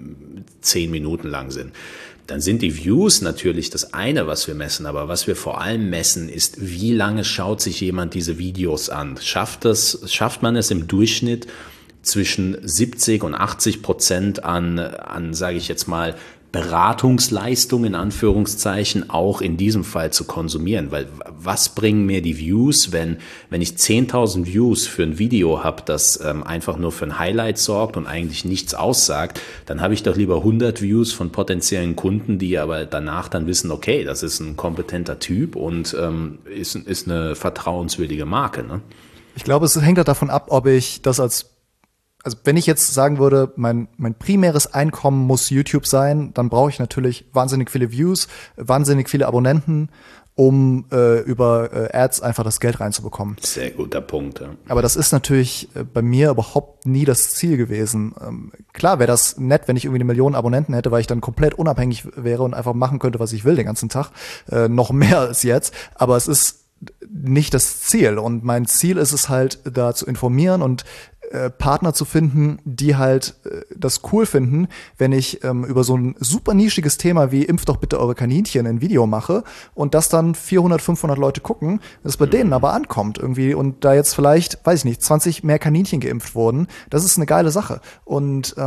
Minuten lang sind. Dann sind die Views natürlich das eine, was wir messen, aber was wir vor allem messen, ist, wie lange schaut sich jemand diese Videos an? Schafft man es im Durchschnitt zwischen 70 und 80% an, sage ich jetzt mal, Beratungsleistung in Anführungszeichen auch in diesem Fall zu konsumieren, weil was bringen mir die Views, wenn ich 10.000 Views für ein Video habe, das einfach nur für ein Highlight sorgt und eigentlich nichts aussagt, dann habe ich doch lieber 100 Views von potenziellen Kunden, die aber danach dann wissen, okay, das ist ein kompetenter Typ und ist eine vertrauenswürdige Marke. Ne? Ich glaube, es hängt halt davon ab, ob ich das also wenn ich jetzt sagen würde, mein primäres Einkommen muss YouTube sein, dann brauche ich natürlich wahnsinnig viele Views, wahnsinnig viele Abonnenten, um über Ads einfach das Geld reinzubekommen. Sehr guter Punkt. Ja. Aber das ist natürlich bei mir überhaupt nie das Ziel gewesen. Klar wäre das nett, wenn ich irgendwie 1 Million Abonnenten hätte, weil ich dann komplett unabhängig wäre und einfach machen könnte, was ich will den ganzen Tag. Noch mehr als jetzt. Aber es ist nicht das Ziel. Und mein Ziel ist es halt, da zu informieren und Partner zu finden, die halt das cool finden, wenn ich über so ein super nischiges Thema wie impft doch bitte eure Kaninchen ein Video mache und das dann 400, 500 Leute gucken, das bei denen aber ankommt irgendwie und da jetzt vielleicht, weiß ich nicht, 20 mehr Kaninchen geimpft wurden, das ist eine geile Sache. Und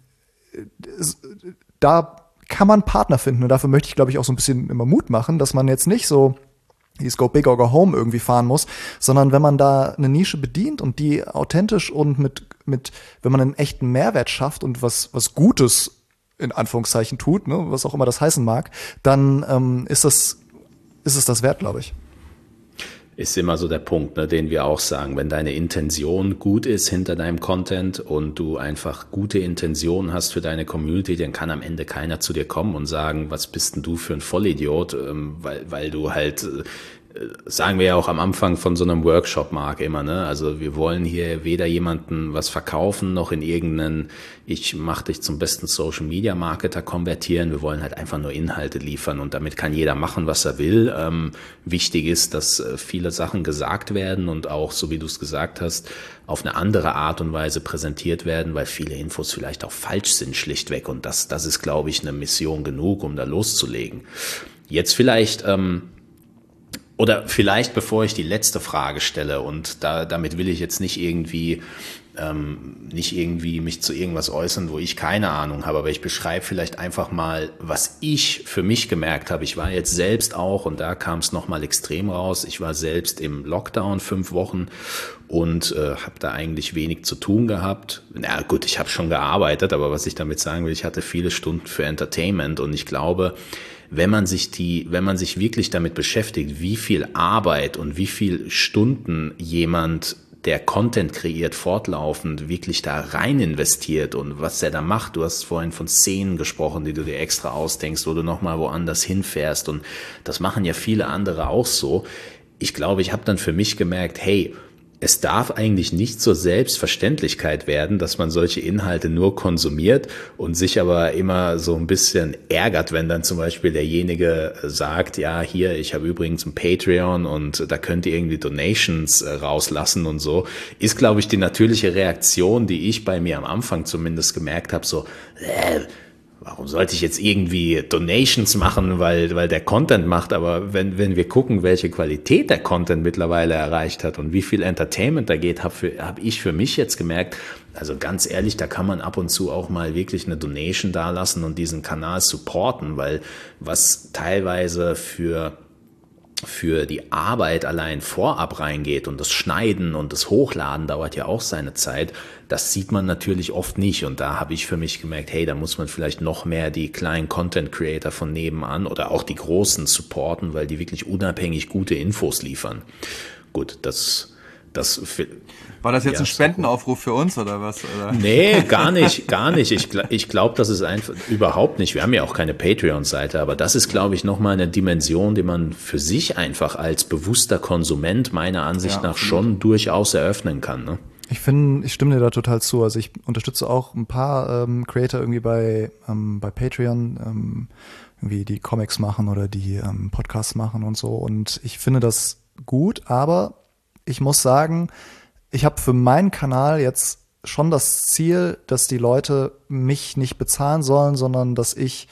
da kann man Partner finden und dafür möchte ich, glaube ich, auch so ein bisschen immer Mut machen, dass man jetzt nicht so dieses Go Big or Go Home irgendwie fahren muss, sondern wenn man da eine Nische bedient und die authentisch und mit wenn man einen echten Mehrwert schafft und was Gutes in Anführungszeichen tut, ne, was auch immer das heißen mag, dann ist es das wert, glaube ich. Ist immer so der Punkt, ne, den wir auch sagen. Wenn deine Intention gut ist hinter deinem Content und du einfach gute Intentionen hast für deine Community, dann kann am Ende keiner zu dir kommen und sagen, was bist denn du für ein Vollidiot, weil du halt, sagen wir ja auch am Anfang von so einem Workshop, Marc, immer, ne? Also wir wollen hier weder jemanden was verkaufen, noch in irgendeinen, ich mach dich zum besten Social Media Marketer konvertieren. Wir wollen halt einfach nur Inhalte liefern und damit kann jeder machen, was er will. Wichtig ist, dass viele Sachen gesagt werden und auch, so wie du es gesagt hast, auf eine andere Art und Weise präsentiert werden, weil viele Infos vielleicht auch falsch sind, schlichtweg. Und das ist, glaube ich, eine Mission genug, um da loszulegen. Jetzt vielleicht, oder vielleicht, bevor ich die letzte Frage stelle, und damit will ich jetzt nicht irgendwie mich zu irgendwas äußern, wo ich keine Ahnung habe, aber ich beschreibe vielleicht einfach mal, was ich für mich gemerkt habe. Ich war jetzt selbst auch, und da kam es nochmal extrem raus, ich war selbst im Lockdown 5 Wochen und habe da eigentlich wenig zu tun gehabt. Na gut, ich habe schon gearbeitet, aber was ich damit sagen will, ich hatte viele Stunden für Entertainment und ich glaube, wenn man sich wirklich damit beschäftigt, wie viel Arbeit und wie viel Stunden jemand, der Content kreiert, fortlaufend wirklich da rein investiert und was er da macht. Du hast vorhin von Szenen gesprochen, die du dir extra ausdenkst, wo du nochmal woanders hinfährst und das machen ja viele andere auch so. Ich glaube, ich habe dann für mich gemerkt, hey, es darf eigentlich nicht zur Selbstverständlichkeit werden, dass man solche Inhalte nur konsumiert und sich aber immer so ein bisschen ärgert, wenn dann zum Beispiel derjenige sagt, ja, hier, ich habe übrigens ein Patreon und da könnt ihr irgendwie Donations rauslassen und so. Ist, glaube ich, die natürliche Reaktion, die ich bei mir am Anfang zumindest gemerkt habe, so, warum sollte ich jetzt irgendwie Donations machen, weil der Content macht, aber wenn wir gucken, welche Qualität der Content mittlerweile erreicht hat und wie viel Entertainment da geht, hab ich für mich jetzt gemerkt, also ganz ehrlich, da kann man ab und zu auch mal wirklich eine Donation dalassen und diesen Kanal supporten, weil was teilweise für die Arbeit allein vorab reingeht und das Schneiden und das Hochladen dauert ja auch seine Zeit, das sieht man natürlich oft nicht und da habe ich für mich gemerkt, hey, da muss man vielleicht noch mehr die kleinen Content Creator von nebenan oder auch die großen supporten, weil die wirklich unabhängig gute Infos liefern. Gut, war das jetzt ein Spendenaufruf für uns oder was? Oder? Nee, gar nicht. Ich glaube, das ist einfach überhaupt nicht. Wir haben ja auch keine Patreon-Seite, aber das ist, glaube ich, nochmal eine Dimension, die man für sich einfach als bewusster Konsument meiner Ansicht nach schon durchaus eröffnen kann. Ne? Ich stimme dir da total zu. Also ich unterstütze auch ein paar Creator irgendwie bei Patreon, irgendwie die Comics machen oder die Podcasts machen und so. Und ich finde das gut, aber ich muss sagen, ich habe für meinen Kanal jetzt schon das Ziel, dass die Leute mich nicht bezahlen sollen, sondern dass ich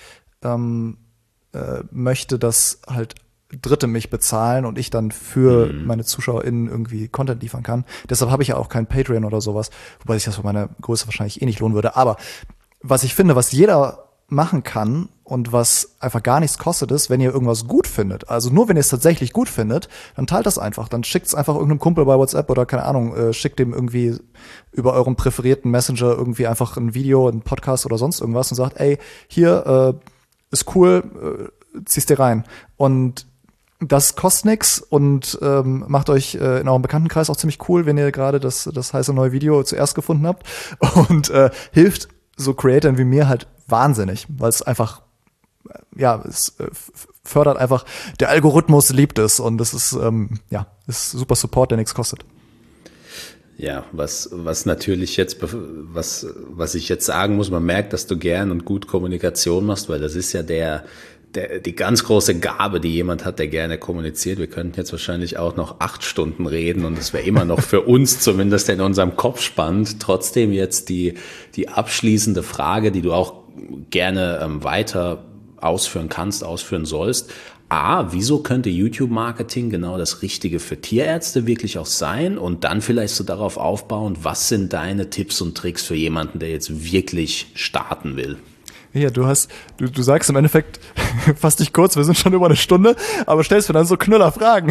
möchte, dass halt Dritte mich bezahlen und ich dann für meine ZuschauerInnen irgendwie Content liefern kann. Deshalb habe ich ja auch kein Patreon oder sowas, wobei sich das für meine Größe wahrscheinlich nicht lohnen würde. Aber was ich finde, was jeder machen kann und was einfach gar nichts kostet, ist, wenn ihr irgendwas gut findet. Also nur wenn ihr es tatsächlich gut findet, dann teilt das einfach. Dann schickt es einfach irgendeinem Kumpel bei WhatsApp oder keine Ahnung, schickt dem irgendwie über euren präferierten Messenger irgendwie einfach ein Video, ein Podcast oder sonst irgendwas und sagt, ey, hier ist cool, zieh's dir rein. Und das kostet nix und macht euch in eurem Bekanntenkreis auch ziemlich cool, wenn ihr gerade das heiße neue Video zuerst gefunden habt und hilft so Creatoren wie mir halt wahnsinnig, weil es einfach, es fördert einfach, der Algorithmus liebt es und es ist, ist super Support, der nichts kostet. Ja, was natürlich jetzt, was ich jetzt sagen muss, man merkt, dass du gern und gut Kommunikation machst, weil das ist ja die ganz große Gabe, die jemand hat, der gerne kommuniziert. Wir könnten jetzt wahrscheinlich auch noch 8 Stunden reden und es wäre immer noch für uns zumindest in unserem Kopf spannend. Trotzdem jetzt die abschließende Frage, die du auch gerne weiter ausführen kannst, ausführen sollst. Wieso könnte YouTube-Marketing genau das Richtige für Tierärzte wirklich auch sein? Und dann vielleicht so darauf aufbauen, was sind deine Tipps und Tricks für jemanden, der jetzt wirklich starten will? Ja, du sagst im Endeffekt, fass dich kurz, wir sind schon über eine Stunde, aber stellst mir dann so Knüllerfragen.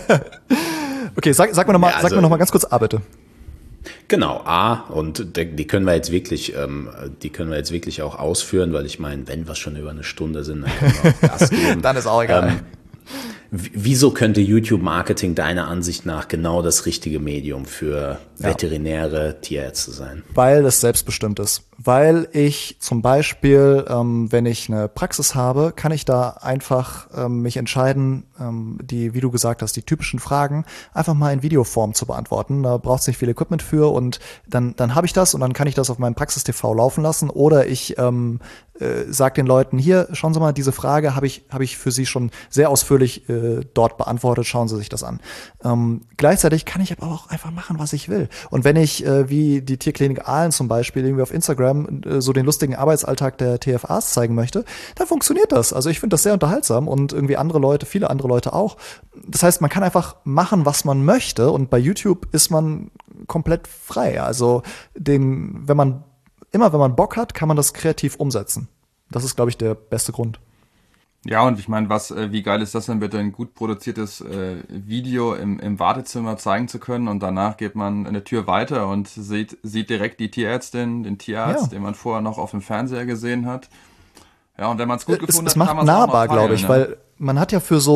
Okay, sag mir noch mal ganz kurz A, bitte. Genau, und die können wir jetzt wirklich auch ausführen, weil ich meine, wenn wir schon über eine Stunde sind, dann können wir auch Gas geben. Dann ist auch egal. Wieso könnte YouTube-Marketing deiner Ansicht nach genau das richtige Medium für Veterinäre Tierärzte sein? Weil es selbstbestimmt ist. Weil ich zum Beispiel, wenn ich eine Praxis habe, kann ich da einfach mich entscheiden, wie du gesagt hast, die typischen Fragen einfach mal in Videoform zu beantworten. Da braucht es nicht viel Equipment für und dann habe ich das und dann kann ich das auf meinem Praxis-TV laufen lassen oder ich sag den Leuten, hier, schauen Sie mal, diese Frage habe ich für Sie schon sehr ausführlich dort beantwortet, schauen Sie sich das an. Gleichzeitig kann ich aber auch einfach machen, was ich will. Und wenn ich, wie die Tierklinik Aalen zum Beispiel, irgendwie auf Instagram so den lustigen Arbeitsalltag der TFAs zeigen möchte, dann funktioniert das. Also ich finde das sehr unterhaltsam und irgendwie viele andere Leute auch. Das heißt, man kann einfach machen, was man möchte und bei YouTube ist man komplett frei. Also wenn man Bock hat, kann man das kreativ umsetzen. Das ist, glaube ich, der beste Grund. Ja, und ich meine, wie geil ist das denn bitte, ein gut produziertes Video im Wartezimmer zeigen zu können und danach geht man eine Tür weiter und sieht direkt die Tierärztin, den Tierarzt, den man vorher noch auf dem Fernseher gesehen hat. Ja, und wenn man es gut gefunden hat, kann man es auch nahbar, glaube ich, weil man hat ja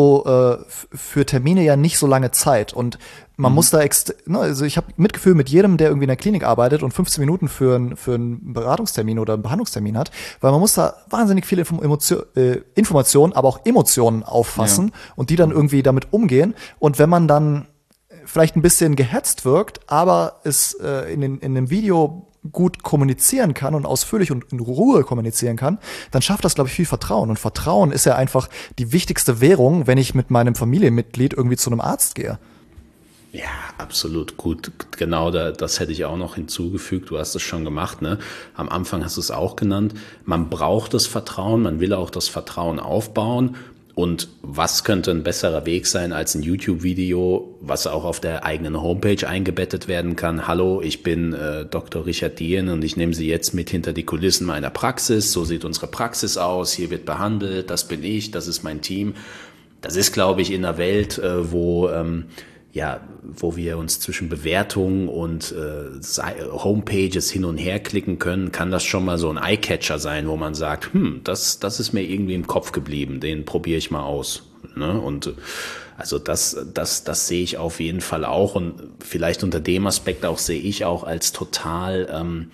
für Termine ja nicht so lange Zeit und man muss da also ich habe Mitgefühl mit jedem, der irgendwie in der Klinik arbeitet und 15 Minuten für einen Beratungstermin oder einen Behandlungstermin hat, weil man muss da wahnsinnig viele Informationen, aber auch Emotionen auffassen und die dann irgendwie damit umgehen. Und wenn man dann vielleicht ein bisschen gehetzt wirkt, aber es in einem Video gut kommunizieren kann und ausführlich und in Ruhe kommunizieren kann, dann schafft das, glaube ich, viel Vertrauen. Und Vertrauen ist ja einfach die wichtigste Währung, wenn ich mit meinem Familienmitglied irgendwie zu einem Arzt gehe. Ja, absolut gut. Genau, das hätte ich auch noch hinzugefügt. Du hast es schon gemacht, ne? Am Anfang hast du es auch genannt. Man braucht das Vertrauen, man will auch das Vertrauen aufbauen. Und was könnte ein besserer Weg sein als ein YouTube-Video, was auch auf der eigenen Homepage eingebettet werden kann? Hallo, ich bin Dr. Richard Dien und ich nehme Sie jetzt mit hinter die Kulissen meiner Praxis. So sieht unsere Praxis aus, hier wird behandelt, das bin ich, das ist mein Team. Das ist, glaube ich, in einer Welt, wo wir uns zwischen Bewertungen und Homepages hin und her klicken können, kann das schon mal so ein Eyecatcher sein, wo man sagt, das ist mir irgendwie im Kopf geblieben, den probiere ich mal aus. Ne? Und also das sehe ich auf jeden Fall auch und vielleicht unter dem Aspekt auch sehe ich auch als total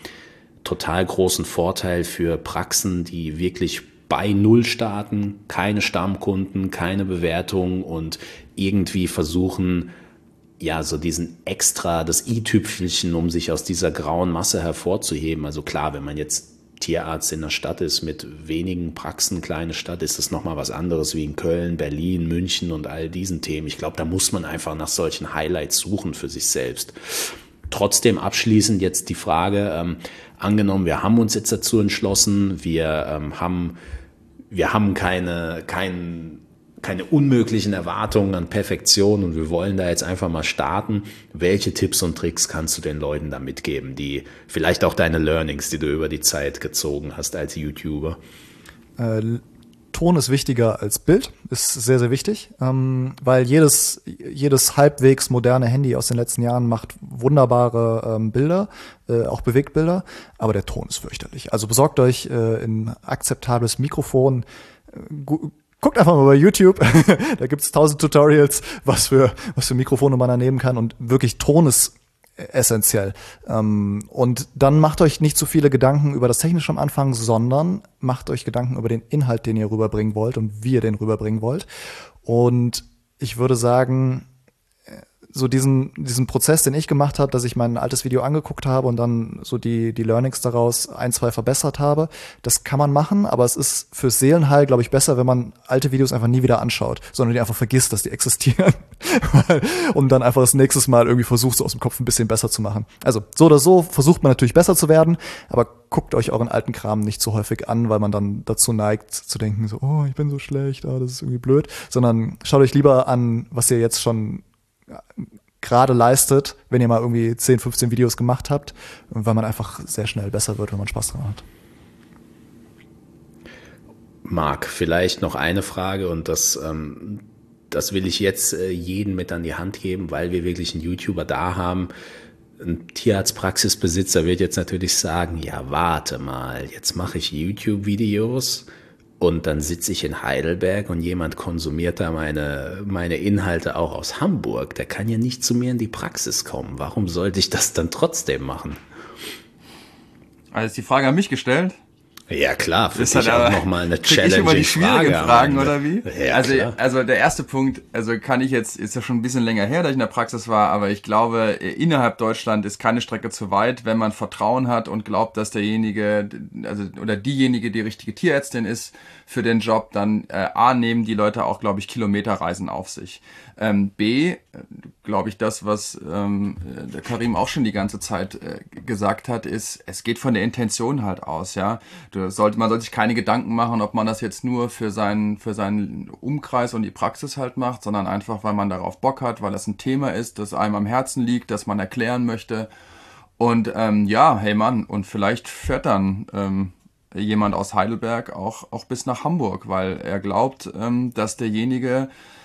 großen Vorteil für Praxen, die wirklich bei Null starten, keine Stammkunden, keine Bewertung und irgendwie versuchen, ja, so das i-Tüpfelchen, um sich aus dieser grauen Masse hervorzuheben. Also klar, wenn man jetzt Tierarzt in der Stadt ist mit wenigen Praxen, kleine Stadt, ist das nochmal was anderes wie in Köln, Berlin, München und all diesen Themen. Ich glaube, da muss man einfach nach solchen Highlights suchen für sich selbst. Trotzdem abschließend jetzt die Frage, angenommen, wir haben uns jetzt dazu entschlossen, wir haben keine unmöglichen Erwartungen an Perfektion und wir wollen da jetzt einfach mal starten. Welche Tipps und Tricks kannst du den Leuten da mitgeben, die vielleicht auch deine Learnings, die du über die Zeit gezogen hast als YouTuber? Ton ist wichtiger als Bild, ist sehr, sehr wichtig, weil jedes halbwegs moderne Handy aus den letzten Jahren macht wunderbare Bilder, auch Bewegtbilder, aber der Ton ist fürchterlich. Also besorgt euch ein akzeptables Mikrofon, guckt einfach mal bei YouTube, da gibt's 1000 Tutorials, was für Mikrofone man da nehmen kann und wirklich Ton ist essentiell. Und dann macht euch nicht zu viele Gedanken über das Technische am Anfang, sondern macht euch Gedanken über den Inhalt, den ihr rüberbringen wollt und wie ihr den rüberbringen wollt. Und ich würde sagen, so diesen Prozess, den ich gemacht habe, dass ich mein altes Video angeguckt habe und dann so die Learnings daraus 1, 2 verbessert habe, das kann man machen, aber es ist fürs Seelenheil, glaube ich, besser, wenn man alte Videos einfach nie wieder anschaut, sondern die einfach vergisst, dass die existieren und dann einfach das nächste Mal irgendwie versucht, so aus dem Kopf ein bisschen besser zu machen. Also so oder so versucht man natürlich besser zu werden, aber guckt euch euren alten Kram nicht so häufig an, weil man dann dazu neigt zu denken, so, oh, ich bin so schlecht, das ist irgendwie blöd, sondern schaut euch lieber an, was ihr jetzt schon gerade leistet, wenn ihr mal irgendwie 10, 15 Videos gemacht habt, weil man einfach sehr schnell besser wird, wenn man Spaß dran hat. Marc, vielleicht noch eine Frage und das will ich jetzt jedem mit an die Hand geben, weil wir wirklich einen YouTuber da haben. Ein Tierarztpraxisbesitzer wird jetzt natürlich sagen, ja, warte mal, jetzt mache ich YouTube-Videos und dann sitze ich in Heidelberg und jemand konsumiert da meine Inhalte auch aus Hamburg. Der kann ja nicht zu mir in die Praxis kommen. Warum sollte ich das dann trotzdem machen? Also ist die Frage an mich gestellt? Ja klar, für dich auch nochmal eine Challenge. Immer die schwierigen Fragen, oder wie? Ja, also der erste Punkt, also kann ich jetzt, ist ja schon ein bisschen länger her, dass ich in der Praxis war, aber ich glaube, innerhalb Deutschland ist keine Strecke zu weit, wenn man Vertrauen hat und glaubt, dass derjenige, also oder diejenige die richtige Tierärztin ist für den Job, dann A, nehmen die Leute auch, glaube ich, Kilometerreisen auf sich. B, glaube ich, das, was der Karim auch schon die ganze Zeit gesagt hat, ist, es geht von der Intention halt aus, ja. Man sollte sich keine Gedanken machen, ob man das jetzt nur für seinen Umkreis und die Praxis halt macht, sondern einfach, weil man darauf Bock hat, weil das ein Thema ist, das einem am Herzen liegt, das man erklären möchte. Und ja, hey Mann, und vielleicht fährt dann jemand aus Heidelberg auch bis nach Hamburg, weil er glaubt, dass derjenige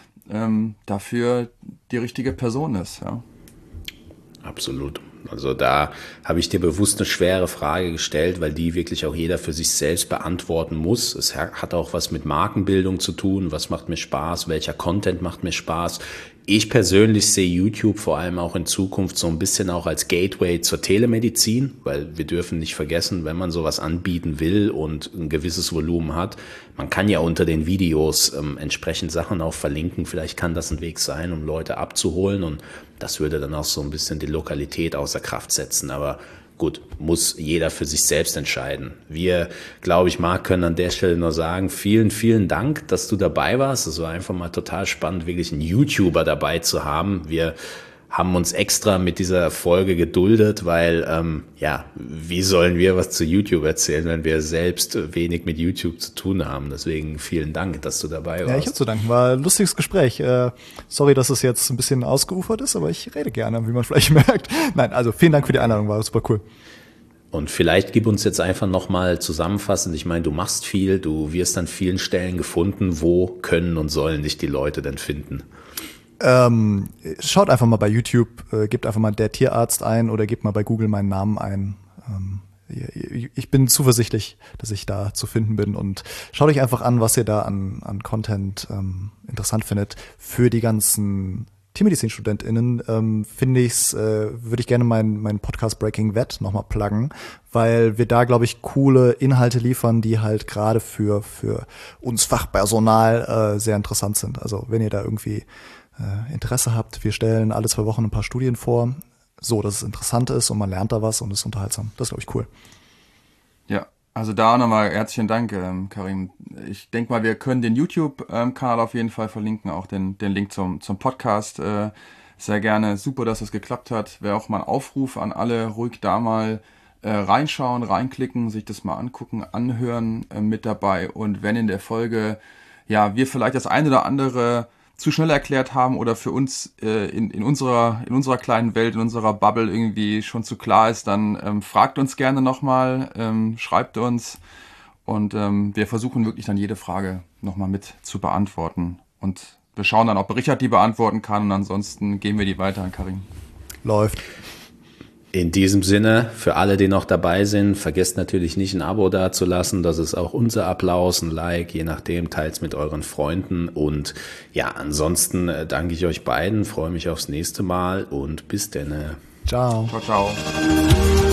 dafür die richtige Person ist. Ja. Absolut. Also da habe ich dir bewusst eine schwere Frage gestellt, weil die wirklich auch jeder für sich selbst beantworten muss. Es hat auch was mit Markenbildung zu tun. Was macht mir Spaß? Welcher Content macht mir Spaß? Ich persönlich sehe YouTube vor allem auch in Zukunft so ein bisschen auch als Gateway zur Telemedizin, weil wir dürfen nicht vergessen, wenn man sowas anbieten will und ein gewisses Volumen hat, man kann ja unter den Videos entsprechend Sachen auch verlinken. Vielleicht kann das ein Weg sein, um Leute abzuholen und das würde dann auch so ein bisschen die Lokalität außer Kraft setzen. Aber gut, muss jeder für sich selbst entscheiden. Wir, glaube ich, Marc, können an der Stelle nur sagen, vielen, vielen Dank, dass du dabei warst. Es war einfach mal total spannend, wirklich einen YouTuber dabei zu haben. Wir haben uns extra mit dieser Folge geduldet, weil, wie sollen wir was zu YouTube erzählen, wenn wir selbst wenig mit YouTube zu tun haben? Deswegen vielen Dank, dass du dabei warst. Ja, ich habe zu danken. War ein lustiges Gespräch. Sorry, dass es jetzt ein bisschen ausgeufert ist, aber ich rede gerne, wie man vielleicht merkt. Nein, also vielen Dank für die Einladung, war super cool. Und vielleicht gib uns jetzt einfach nochmal zusammenfassend, ich meine, du machst viel, du wirst an vielen Stellen gefunden. Wo können und sollen dich die Leute denn finden? Schaut einfach mal bei YouTube, gebt einfach mal der Tierarzt ein oder gebt mal bei Google meinen Namen ein. Ich bin zuversichtlich, dass ich da zu finden bin und schaut euch einfach an, was ihr da an Content interessant findet. Für die ganzen Tiermedizin-StudentInnen würde ich gerne meinen Podcast Breaking Vet nochmal pluggen, weil wir da, glaube ich, coole Inhalte liefern, die halt gerade für uns Fachpersonal sehr interessant sind. Also wenn ihr da irgendwie Interesse habt, wir stellen alle 2 Wochen ein paar Studien vor, so dass es interessant ist und man lernt da was und es ist unterhaltsam. Das ist, glaube ich, cool. Ja, also da nochmal herzlichen Dank, Karim. Ich denke mal, wir können den YouTube-Kanal auf jeden Fall verlinken, auch den Link zum Podcast. Sehr gerne. Super, dass das geklappt hat. Wäre auch mal ein Aufruf an alle, ruhig da mal reinschauen, reinklicken, sich das mal angucken, anhören mit dabei. Und wenn in der Folge wir vielleicht das eine oder andere zu schnell erklärt haben oder für uns in unserer kleinen Welt, in unserer Bubble irgendwie schon zu klar ist, dann fragt uns gerne nochmal, schreibt uns und wir versuchen wirklich dann jede Frage nochmal mit zu beantworten. Und wir schauen dann, ob Richard die beantworten kann und ansonsten geben wir die weiter an Karim. Läuft. In diesem Sinne, für alle, die noch dabei sind, vergesst natürlich nicht ein Abo dazulassen. Das ist auch unser Applaus, ein Like, je nachdem, teilt's mit euren Freunden. Und ja, ansonsten danke ich euch beiden, freue mich aufs nächste Mal und bis denne. Ciao. Ciao, ciao.